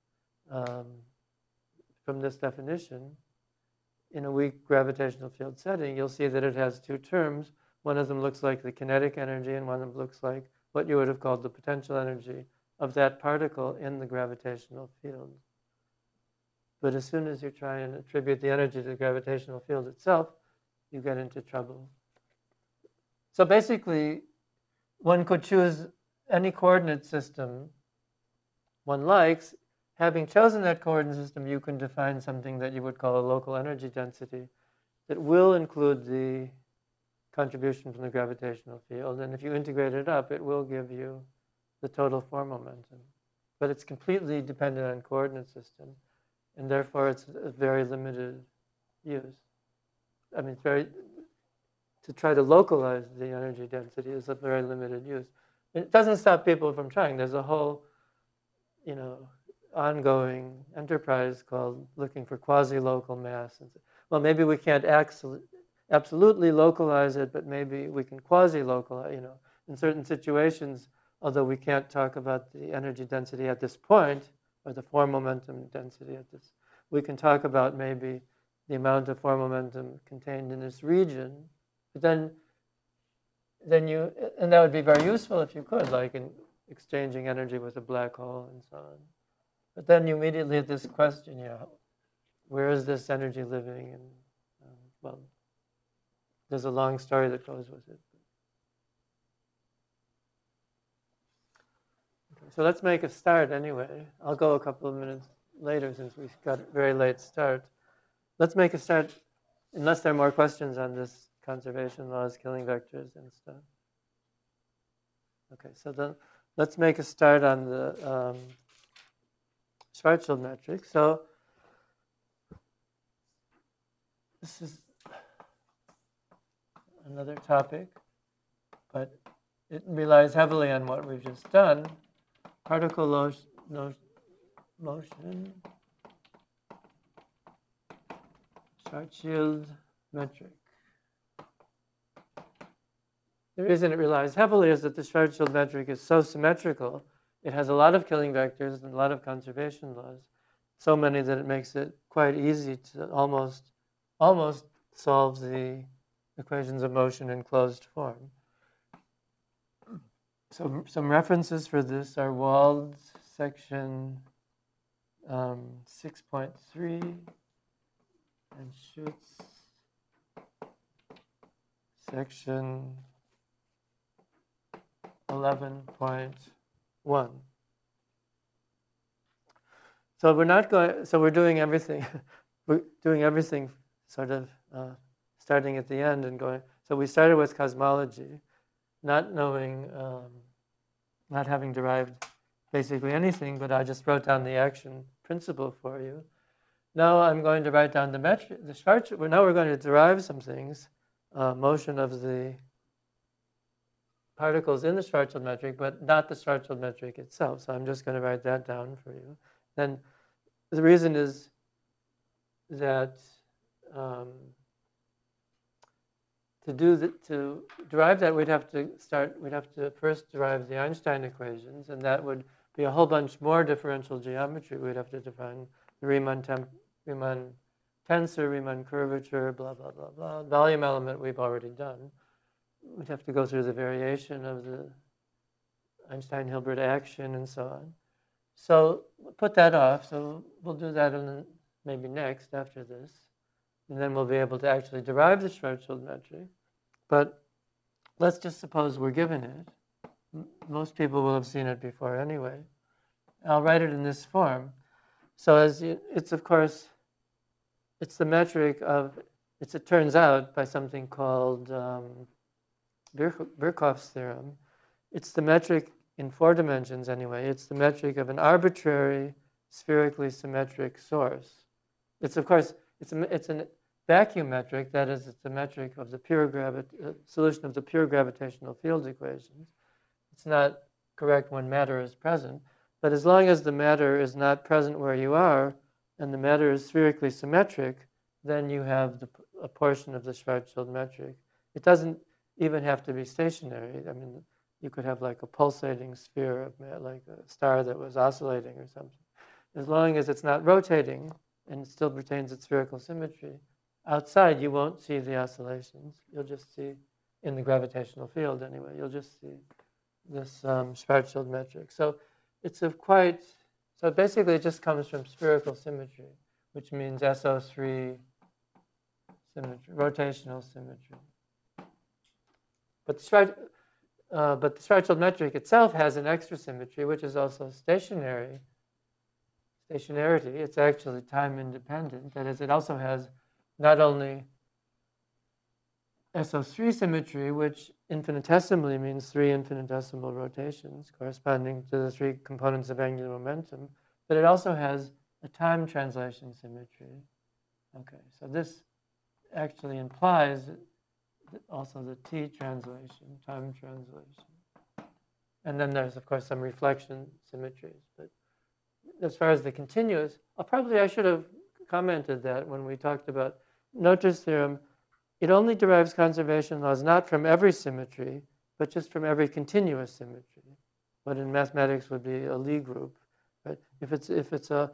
Speaker 1: from this definition, in a weak gravitational field setting, you'll see that it has two terms. One of them looks like the kinetic energy, and one of them looks like what you would have called the potential energy of that particle in the gravitational field. But as soon as you try and attribute the energy to the gravitational field itself, you get into trouble. So basically, one could choose any coordinate system one likes. Having chosen that coordinate system, you can define something that you would call a local energy density that will include the contribution from the gravitational field. And if you integrate it up, it will give you the total form momentum. But it's completely dependent on coordinate system, and therefore it's a very limited use. I mean, to try to localize the energy density is a very limited use. It doesn't stop people from trying. There's a whole, ongoing enterprise called looking for quasi-local mass. And well, maybe we can't absolutely localize it, but maybe we can quasi-localize, in certain situations, although we can't talk about the energy density at this point, or the form momentum density at this, we can talk about maybe the amount of form momentum contained in this region. But then and that would be very useful if you could, like in exchanging energy with a black hole and so on. But then you immediately have this question, where is this energy living? And well, there's a long story that goes with it. Okay, so let's make a start anyway. I'll go a couple of minutes later since we got a very late start. Let's make a start, unless there are more questions on this conservation laws, killing vectors and stuff. Okay, so then let's make a start on the Schwarzschild metric. So this is another topic, but it relies heavily on what we've just done. Particle motion, Schwarzschild metric. The reason it relies heavily is that the Schwarzschild metric is so symmetrical. It has a lot of killing vectors and a lot of conservation laws, so many that it makes it quite easy to almost solve the equations of motion in closed form. So some references for this are Wald's section 6.3 and Schutz section 11.1. So we're doing everything. We're doing everything sort of starting at the end and going. So we started with cosmology, not knowing, not having derived basically anything, but I just wrote down the action principle for you. Now I'm going to write down the metric, the Schwarzschild. Now we're going to derive some things, motion of the particles in the Schwarzschild metric, but not the Schwarzschild metric itself. So I'm just going to write that down for you. Then the reason is that to derive that, we'd have to first derive the Einstein equations, and that would be a whole bunch more differential geometry. We'd have to define the Riemann tensor, Riemann curvature, blah, blah, blah, blah. Volume element we've already done. We'd have to go through the variation of the Einstein-Hilbert action and so on. So put that off. So we'll do that maybe next after this. And then we'll be able to actually derive the Schwarzschild metric. But let's just suppose we're given it. Most people will have seen it before anyway. I'll write it in this form. So it's of course, it's the metric of, it turns out by something called Birkhoff's theorem. It's the metric in 4 dimensions anyway. It's the metric of an arbitrary spherically symmetric source. It's of course, it's a vacuum metric. That is, it's the metric of the solution of the pure gravitational field equations. It's not correct when matter is present, but as long as the matter is not present where you are, and the matter is spherically symmetric, then you have a portion of the Schwarzschild metric. It doesn't even have to be stationary. I mean, you could have like a pulsating sphere, like a star that was oscillating or something. As long as it's not rotating and it still retains its spherical symmetry, outside you won't see the oscillations. You'll just see, in the gravitational field anyway, you'll just see this Schwarzschild metric. So it's so basically it just comes from spherical symmetry, which means SO3 symmetry, rotational symmetry. But the Schwarzschild metric itself has an extra symmetry, which is also stationarity. It's actually time independent. That is, it also has not only SO3 symmetry, which infinitesimally means 3 infinitesimal rotations corresponding to the 3 components of angular momentum, but it also has a time translation symmetry. Okay, so this actually implies also the T translation, time translation. And then there's, of course, some reflection symmetries. But as far as the continuous, I should have commented that when we talked about Noether's theorem. It only derives conservation laws not from every symmetry, but just from every continuous symmetry. What in mathematics would be a Lie group. Right? If the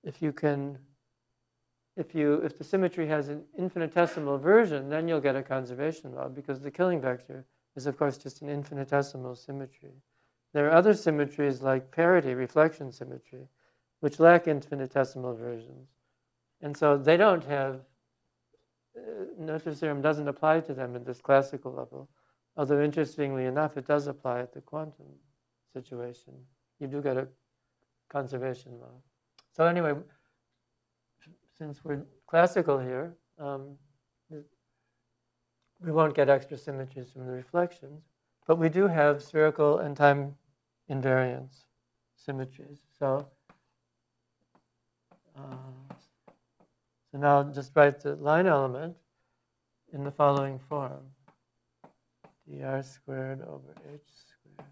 Speaker 1: symmetry has an infinitesimal version, then you'll get a conservation law, because the Killing vector is, of course, just an infinitesimal symmetry. There are other symmetries like parity, reflection symmetry, which lack infinitesimal versions. And so they don't have, Noether's theorem doesn't apply to them at this classical level. Although interestingly enough, it does apply at the quantum situation. You do get a conservation law. So anyway, since we're classical here, we won't get extra symmetries from the reflections, but we do have spherical and time invariance symmetries. So now I'll just write the line element in the following form. dr squared over h squared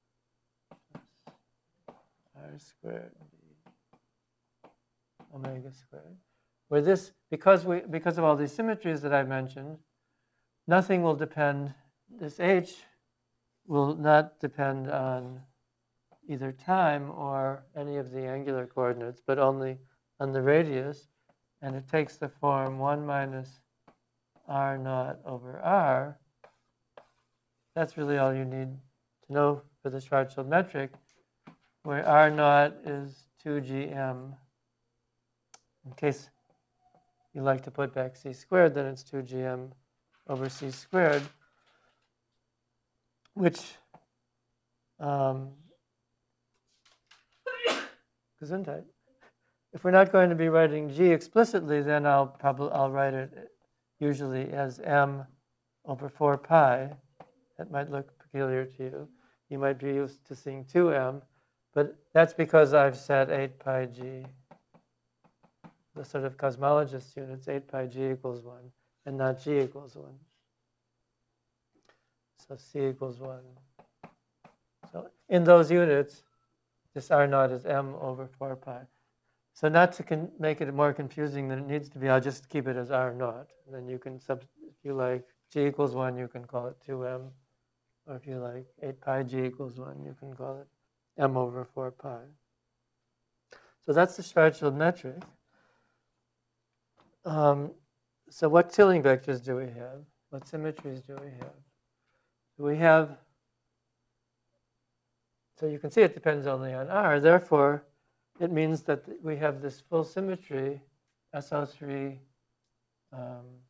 Speaker 1: plus r squared d omega squared. Where this, because of all these symmetries that I mentioned, nothing will depend, this h will not depend on either time or any of the angular coordinates, but only on the radius. And it takes the form 1 minus r naught over r. That's really all you need to know for the Schwarzschild metric, where r naught is 2gm. In case you like to put back c squared, then it's 2gm over c squared, which Gesundheit. If we're not going to be writing g explicitly, then I'll write it usually as m over 4 pi. That might look peculiar to you. You might be used to seeing 2m, but that's because I've set 8 pi g. The sort of cosmologist units, 8 pi g equals 1, and not g equals 1. So c equals 1. So in those units, this r naught is m over 4 pi. So not to make it more confusing than it needs to be, I'll just keep it as r naught. And then you can, if you like, g equals 1, you can call it 2m. Or if you like 8 pi g equals 1, you can call it m over 4 pi. So that's the Schwarzschild metric. So what killing vectors do we have? What symmetries do we have? We have, so you can see it depends only on R. Therefore, it means that we have this full symmetry, SO3. In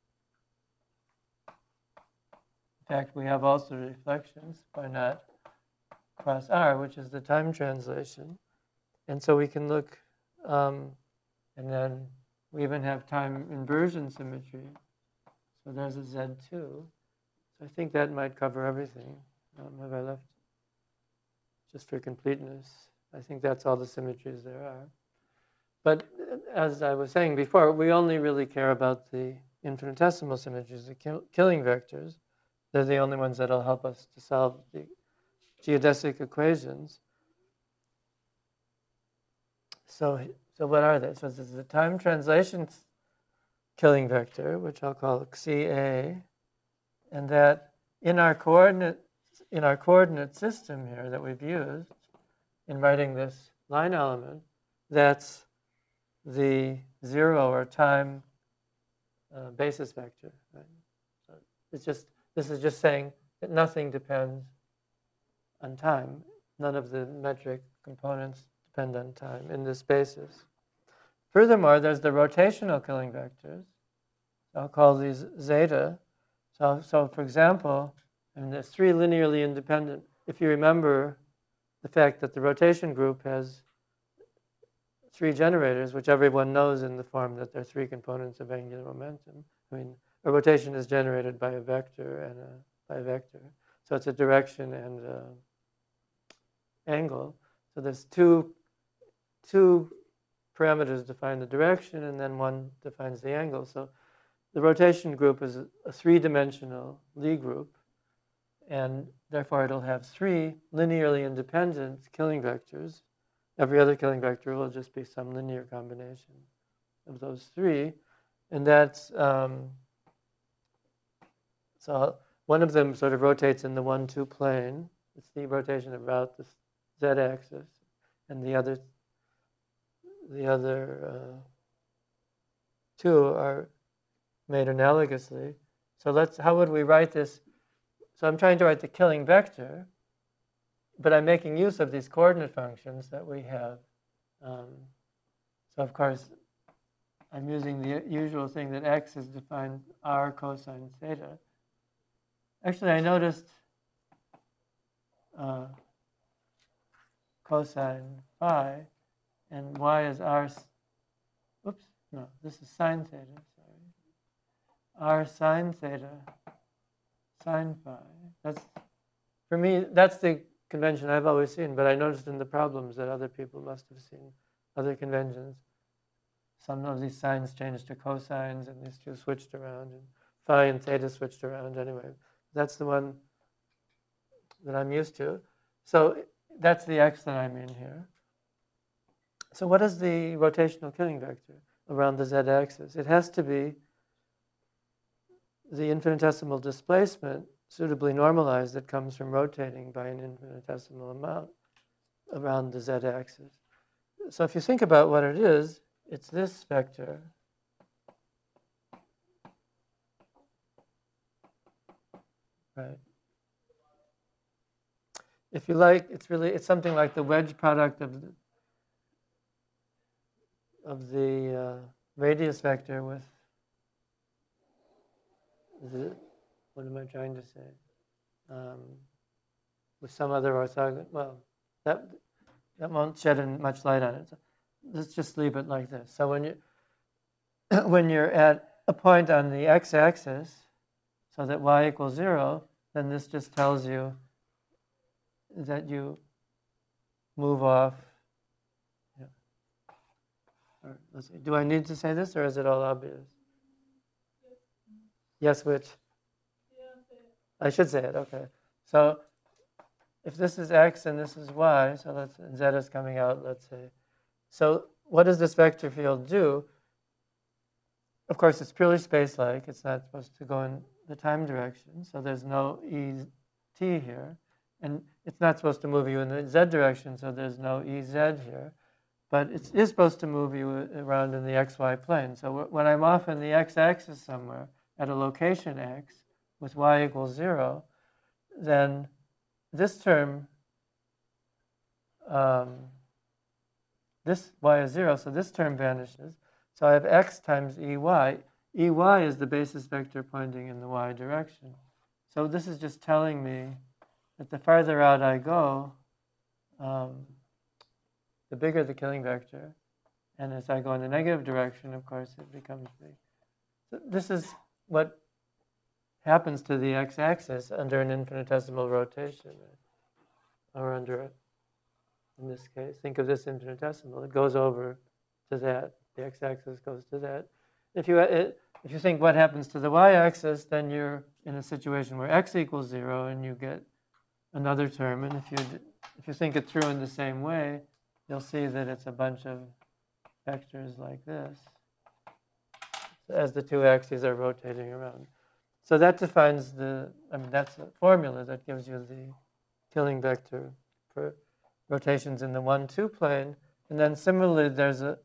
Speaker 1: fact, we have also reflections, why not, cross R, which is the time translation. And so we can look, and then we even have time inversion symmetry. So there's a Z2. So I think that might cover everything. Have I left? Just for completeness, I think that's all the symmetries there are. But as I was saying before, we only really care about the infinitesimal symmetries, the killing vectors. They're the only ones that will help us to solve the geodesic equations. So what are they? So this is the time translation killing vector, which I'll call XA, and that in our coordinate system here that we've used in writing this line element, that's the 0 or time basis vector. Right? So this is just saying that nothing depends on time. None of the metric components depend on time in this basis. Furthermore, there's the rotational killing vectors. So I'll call these zeta. So for example, and there's 3 linearly independent. If you remember the fact that the rotation group has 3 generators, which everyone knows in the form that there are 3 components of angular momentum. I mean, a rotation is generated by a vector and by a vector. So it's a direction and angle. So there's two parameters define the direction, and then one defines the angle. So the rotation group is a 3-dimensional Lie group, and therefore it'll have 3 linearly independent killing vectors. Every other killing vector will just be some linear combination of those 3. And that's, so one of them sort of rotates in the 1-2 plane. It's the rotation about the z-axis. And the other 2 are made analogously. So how would we write this? So I'm trying to write the killing vector, but I'm making use of these coordinate functions that we have. So of course, I'm using the usual thing that x is defined r cosine theta. Actually, I noticed cosine phi, and y is r, oops, no, this is sine theta, sorry. R sine theta, sine phi. That's, for me, that's the convention I've always seen, but I noticed in the problems that other people must have seen other conventions. Some of these sines changed to cosines, and these 2 switched around, and phi and theta switched around anyway. That's the one that I'm used to. So that's the x that I'm in here. So what is the rotational killing vector around the z-axis? It has to be the infinitesimal displacement suitably normalized that comes from rotating by an infinitesimal amount around the z-axis. So if you think about what it is, it's this vector. Right. If you like, it's something like the wedge product of the radius vector with the, what am I trying to say? With some other orthogonal, well, that won't shed much light on it. So let's just leave it like this. So when you're at a point on the x-axis, so that y equals 0, then this just tells you that you move off. Yeah. Or, let's see, do I need to say this, or is it all obvious? Yes, which? I should say it, okay. So if this is x and this is y, so and z is coming out, let's say. So what does this vector field do? Of course, it's purely space-like. It's not supposed to go in the time direction, so there's no et here. And it's not supposed to move you in the z direction, so there's no ez here. But it is supposed to move you around in the xy plane. So when I'm off in the x-axis somewhere at a location x with y equals 0, then this term, this y is 0, so this term vanishes. So I have x times ey. Ey is the basis vector pointing in the y direction. So this is just telling me that the farther out I go, the bigger the killing vector. And as I go in the negative direction, of course, it becomes big. So this is what happens to the x-axis under an infinitesimal rotation, or under it. In this case, think of this infinitesimal. It goes over to that. The x-axis goes to that. If you think what happens to the y-axis, then you're in a situation where x equals 0, and you get another term. And if you think it through in the same way, you'll see that it's a bunch of vectors like this, as the two axes are rotating around. So that defines that's a formula that gives you the killing vector for rotations in the 1-2 plane. And then similarly, there's a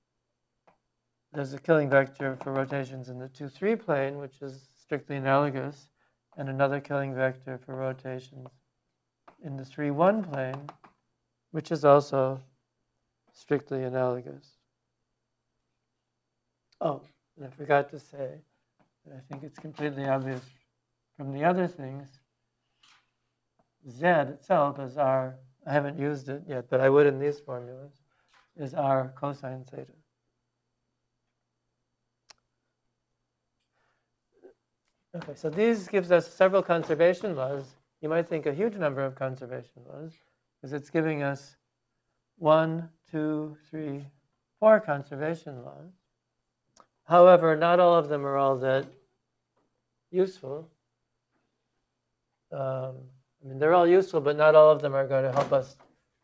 Speaker 1: killing vector for rotations in the 2-3 plane, which is strictly analogous, and another killing vector for rotations in the 3-1 plane, which is also strictly analogous. Oh, and I forgot to say, I think it's completely obvious from the other things, z itself is r, I haven't used it yet, but I would in these formulas, is r cosine theta. Okay, so these gives us several conservation laws. You might think a huge number of conservation laws, because it's giving us 1, 2, 3, 4 conservation laws. However, not all of them are all that useful. They're all useful, but not all of them are going to help us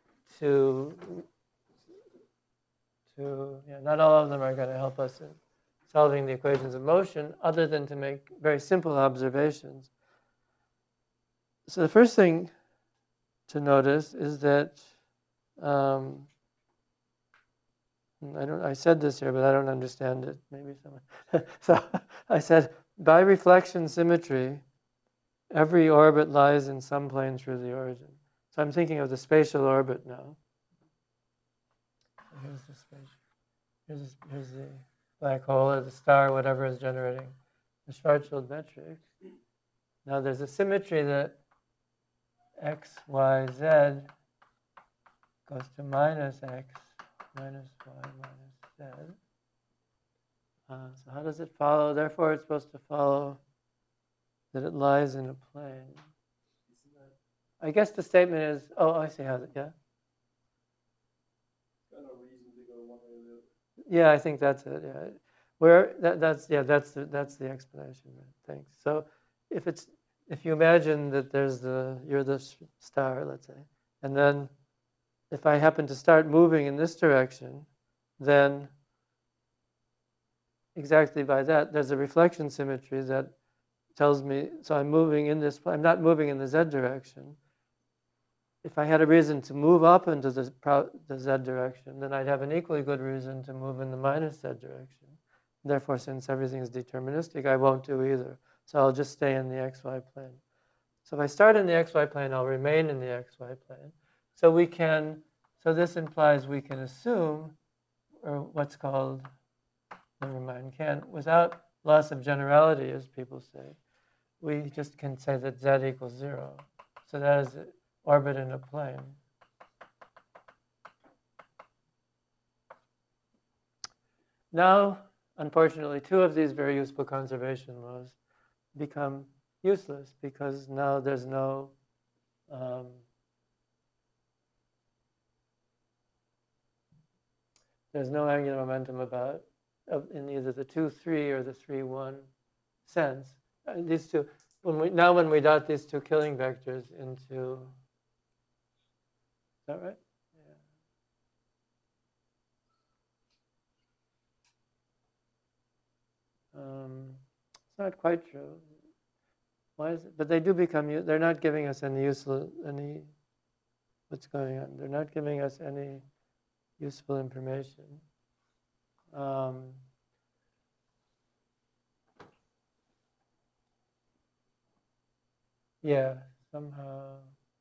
Speaker 1: not all of them are going to help us in solving the equations of motion, other than to make very simple observations. So the first thing to notice is that I said this here, but I don't understand it. Maybe someone. So I said, by reflection symmetry, every orbit lies in some plane through the origin. So I'm thinking of the spatial orbit now. Here's the spatial. Here's the black hole or the star, whatever is generating the Schwarzschild metric. Now there's a symmetry that x, y, z goes to minus x, minus y, minus z. So how does it follow? Therefore, it's supposed to follow that it lies in a plane. I guess the statement is, oh, I see how, yeah?
Speaker 2: Got no reason to go one way or the other.
Speaker 1: Yeah, I think that's it, yeah. Where, that's the explanation, thanks. So if you imagine that you're the star, let's say, and then if I happen to start moving in this direction, then exactly by that, there's a reflection symmetry that tells me, so I'm moving in this, I'm not moving in the z direction. If I had a reason to move up into the z direction, then I'd have an equally good reason to move in the minus z direction. Therefore, since everything is deterministic, I won't do either. So I'll just stay in the xy plane. So if I start in the xy plane, I'll remain in the xy plane. So this implies we can assume, or what's called, never mind, without loss of generality, as people say, we just can say that z equals 0. So that is an orbit in a plane. Now, unfortunately, two of these very useful conservation laws become useless because now there's no angular momentum in either the 2-3 or the 3-1 sense. These two, when we dot these two killing vectors into, is that right? Yeah. It's not quite true. Why is it? But they do become. They're not giving us any useful. What's going on? They're not giving us any useful information. Yeah, somehow.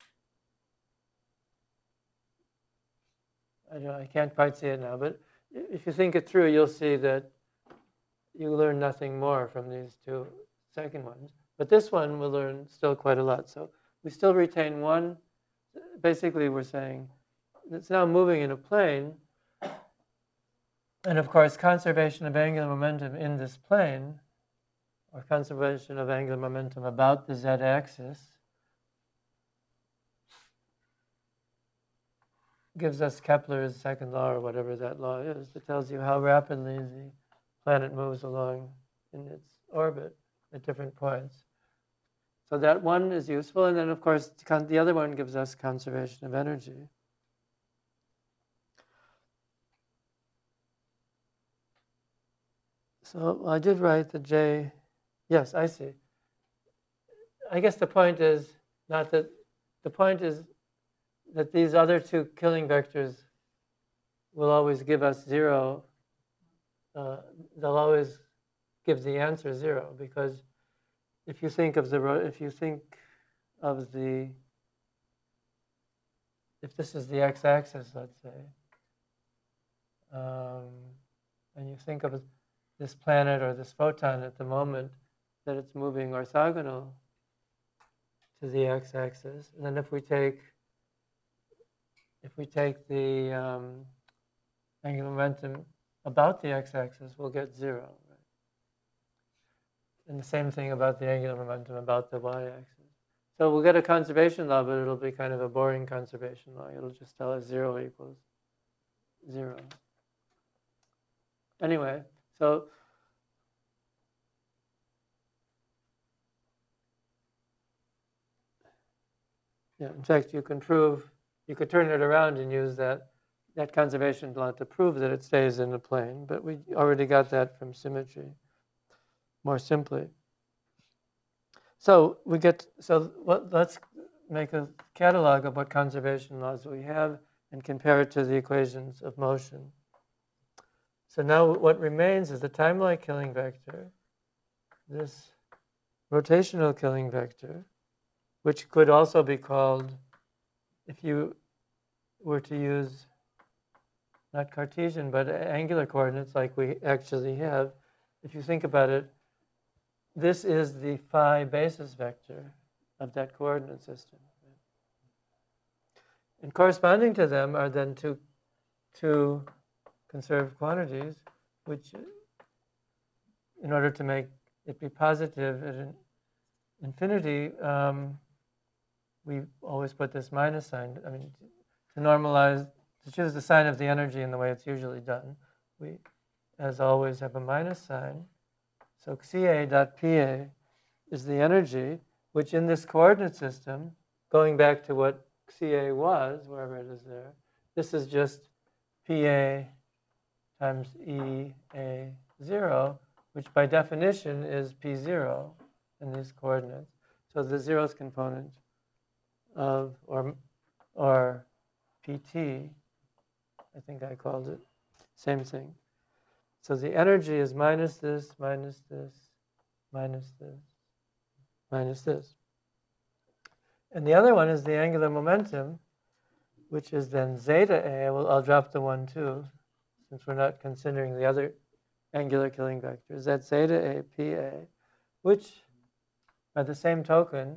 Speaker 1: I can't quite see it now, but if you think it through, you'll see that you learn nothing more from these two second ones. But this one we'll learn still quite a lot. So we still retain one. Basically, we're saying it's now moving in a plane. And of course, conservation of angular momentum in this plane, or conservation of angular momentum about the z-axis, gives us Kepler's second law, or whatever that law is, that tells you how rapidly the planet moves along in its orbit at different points. So that one is useful, and then of course the other one gives us conservation of energy. So I did write the J. Yes, I see. I guess the point is not that, the point is that these other two killing vectors will always give us zero. They'll always give the answer zero, because if you think of if this is the x-axis, let's say, and you think of this planet or this photon at the moment that it's moving orthogonal to the x-axis, and then if we take the angular momentum about the x-axis, we'll get zero. Right? And the same thing about the angular momentum about the y-axis. So we'll get a conservation law, but it'll be kind of a boring conservation law. It'll just tell us 0 equals 0. Anyway, so yeah, in fact, you could turn it around and use that conservation law to prove that it stays in the plane, but we already got that from symmetry more simply. So let's make a catalog of what conservation laws we have and compare it to the equations of motion. So now what remains is the time-like killing vector, this rotational killing vector, which could also be called, if you were to use not Cartesian, but angular coordinates like we actually have, if you think about it, this is the phi basis vector of that coordinate system. And corresponding to them are then two conserved quantities, which, in order to make it be positive at infinity, we always put this minus sign. I mean, to normalize, to choose the sign of the energy in the way it's usually done, we, as always, have a minus sign. So Xa dot Pa is the energy, which in this coordinate system, going back to what Xa was, wherever it is there, this is just Pa times Ea0, which by definition is P0 in these coordinates. So the zeroth component of, or PT, I think I called it, same thing. So the energy is minus this, minus this, minus this, minus this. And the other one is the angular momentum, which is then zeta A. Well, I'll drop the 1 too, since we're not considering the other angular killing vectors. That's zeta A Pa, which, by the same token,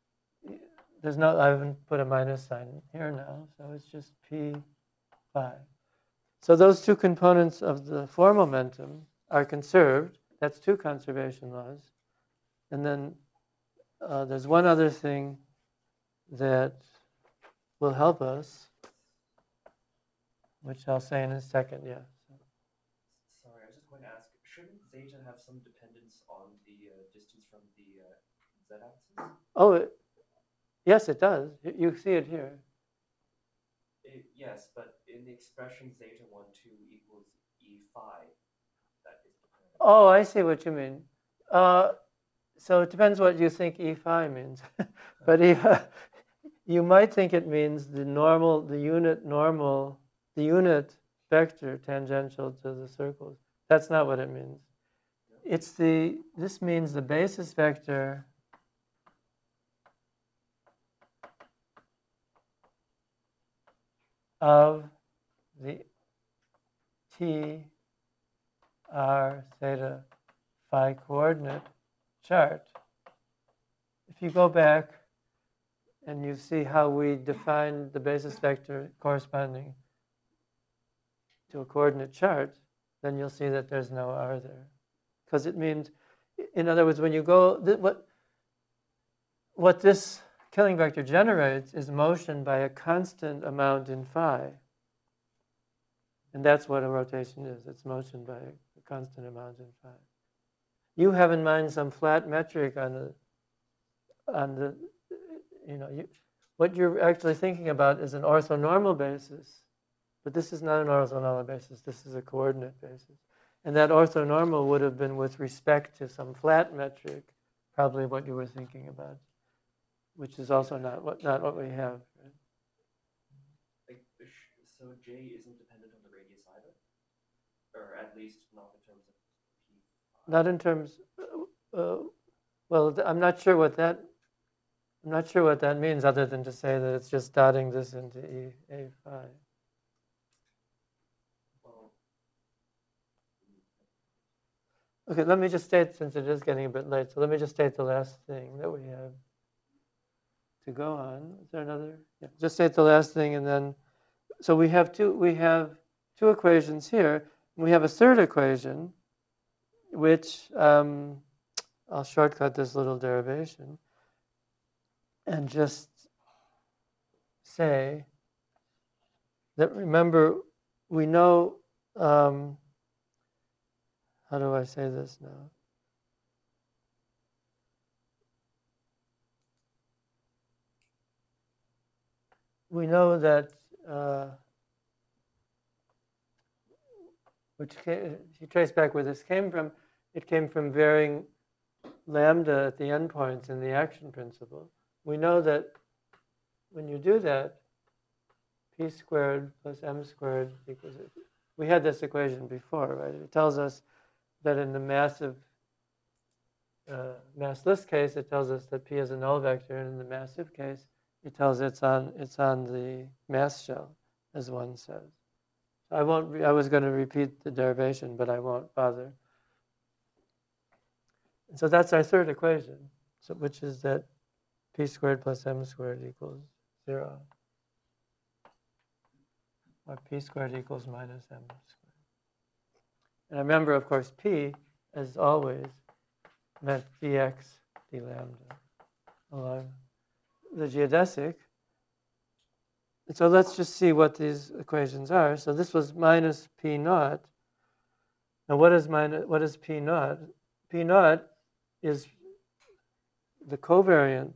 Speaker 1: I haven't put a minus sign here now, so it's just P phi. So those two components of the four momentum are conserved. That's two conservation laws. And then there's one other thing that will help us, which I'll say in a second, yeah.
Speaker 4: Sorry, I was just going to ask, shouldn't zeta have some dependence on the distance from the z-axis?
Speaker 1: Oh, yes, it does. You see it here.
Speaker 4: Yes, but in the expression zeta 1, 2 equals E phi, that is dependent.
Speaker 1: Oh, I see what you mean. So it depends what you think E phi means. But you might think it means the unit vector tangential to the circles. That's not what it means. This means the basis vector of the t r theta phi coordinate chart. If you go back and you see how we define the basis vector corresponding to a coordinate chart, then you'll see that there's no r there. Because it means, in other words, when you go, what this Killing vector generates is motion by a constant amount in phi. And that's what a rotation is. It's motion by a constant amount in phi. You have in mind some flat metric on the what you're actually thinking about is an orthonormal basis. But this is not an orthonormal basis. This is a coordinate basis. And that orthonormal would have been with respect to some flat metric, probably what you were thinking about, which is also not what we have. Right?
Speaker 4: So J isn't dependent on the radius either? Or at least not in terms of P.
Speaker 1: Not in terms, well, I'm not sure what that means other than to say that it's just dotting this into E A phi. Okay, let me just state, since it is getting a bit late, so let me just state the last thing that we have to go on. Is there another? Yeah, just state the last thing, and then, so we have two equations here. We have a third equation, which I'll shortcut this little derivation and just say that, remember, we know, how do I say this now? We know that, if you trace back where this came from, it came from varying lambda at the endpoints in the action principle. We know that when you do that, p squared plus m squared equals, we had this equation before, right? It tells us that in the massless case, it tells us that p is a null vector, and in the massive case, it tells it's on the mass shell, as one says. I was going to repeat the derivation, but I won't bother. And so that's our third equation, which is that p squared plus m squared equals 0, or p squared equals minus m squared. And remember, of course, p, as always, meant dx d lambda along the geodesic. And so let's just see what these equations are. So this was minus p naught. Now what is p naught? P naught is the covariant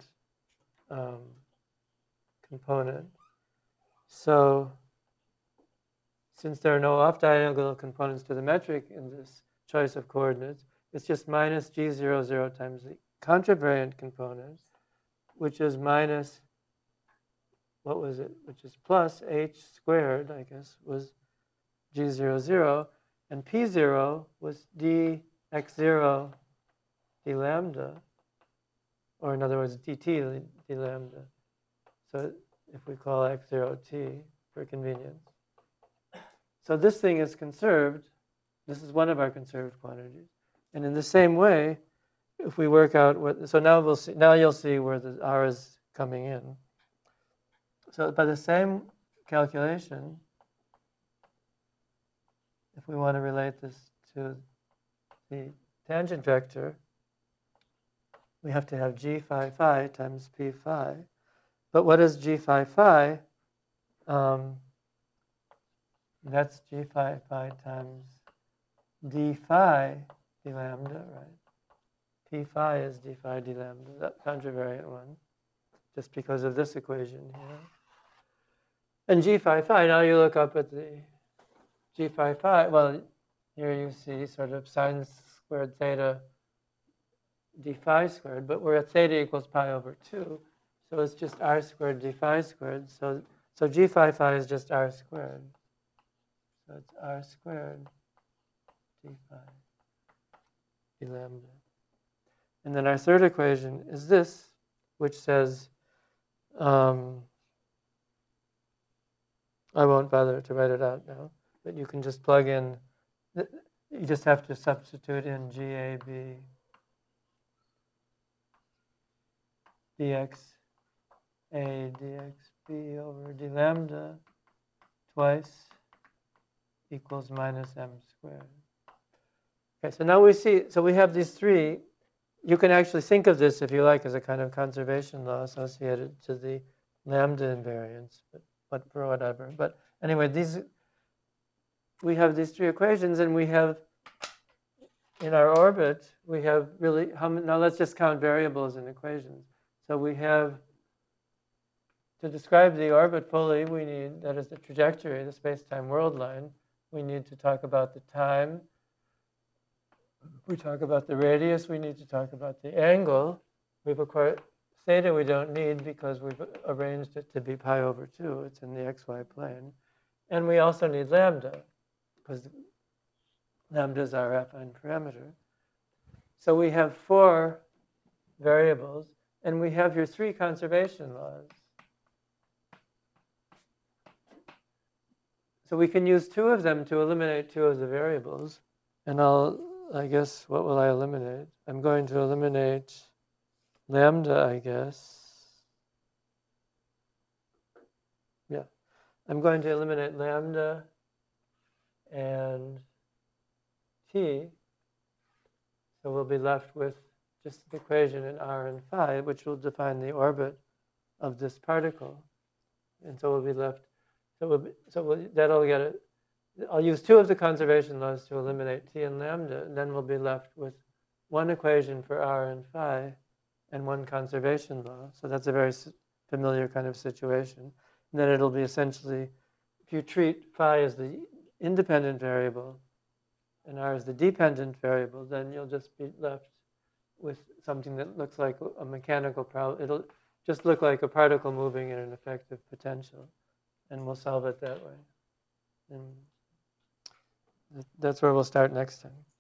Speaker 1: component. So since there are no off-diagonal components to the metric in this choice of coordinates, it's just minus g00 times the contravariant component, which is minus, what was it? Which is plus h squared, I guess, was g00, and p0 was dx0 d lambda, or in other words, dt d lambda. So if we call x0 t for convenience. So this thing is conserved. This is one of our conserved quantities. And in the same way, if we work out what, so now we'll see. Now you'll see where the r is coming in. So by the same calculation, if we want to relate this to the tangent vector, we have to have g phi phi times p phi. But what is g phi phi? That's g phi phi times d phi d lambda, right? P phi is d phi d lambda, that contravariant one, just because of this equation here. And g phi phi, now you look up at the g phi phi, well, here you see sort of sine squared theta d phi squared, but we're at theta equals pi over 2. So it's just r squared d phi squared. So g phi phi is just r squared. So it's r squared d phi d lambda. And then our third equation is this, which says, I won't bother to write it out now, but you can just plug in, you just have to substitute in GAB dx a dx b over d lambda twice equals minus m squared. Okay, so now we see, so we have these three. You can actually think of this, if you like, as a kind of conservation law associated to the lambda invariance, but for whatever. But anyway, we have these three equations, and we have, in our orbit, we have really, now let's just count variables in equations. So we have, to describe the orbit fully, we need, that is the trajectory, the space-time world line, we need to talk about the time. We talk about the radius, we need to talk about the angle. We've acquired theta we don't need because we've arranged it to be pi over 2. It's in the xy plane. And we also need lambda, because lambda is our affine parameter. So we have 4 variables, and we have your 3 conservation laws. So we can use 2 of them to eliminate 2 of the variables. And I guess, what will I eliminate? I'm going to eliminate lambda, I guess. Yeah. I'm going to eliminate lambda and t. So we'll be left with just the equation in r and phi, which will define the orbit of this particle. And so we'll be left, that'll get it. I'll use 2 of the conservation laws to eliminate t and lambda, and then we'll be left with 1 equation for r and phi and 1 conservation law. So that's a very familiar kind of situation. And then it'll be essentially, if you treat phi as the independent variable and r as the dependent variable, then you'll just be left with something that looks like a mechanical problem. It'll just look like a particle moving in an effective potential, and we'll solve it that way. And that's where we'll start next time.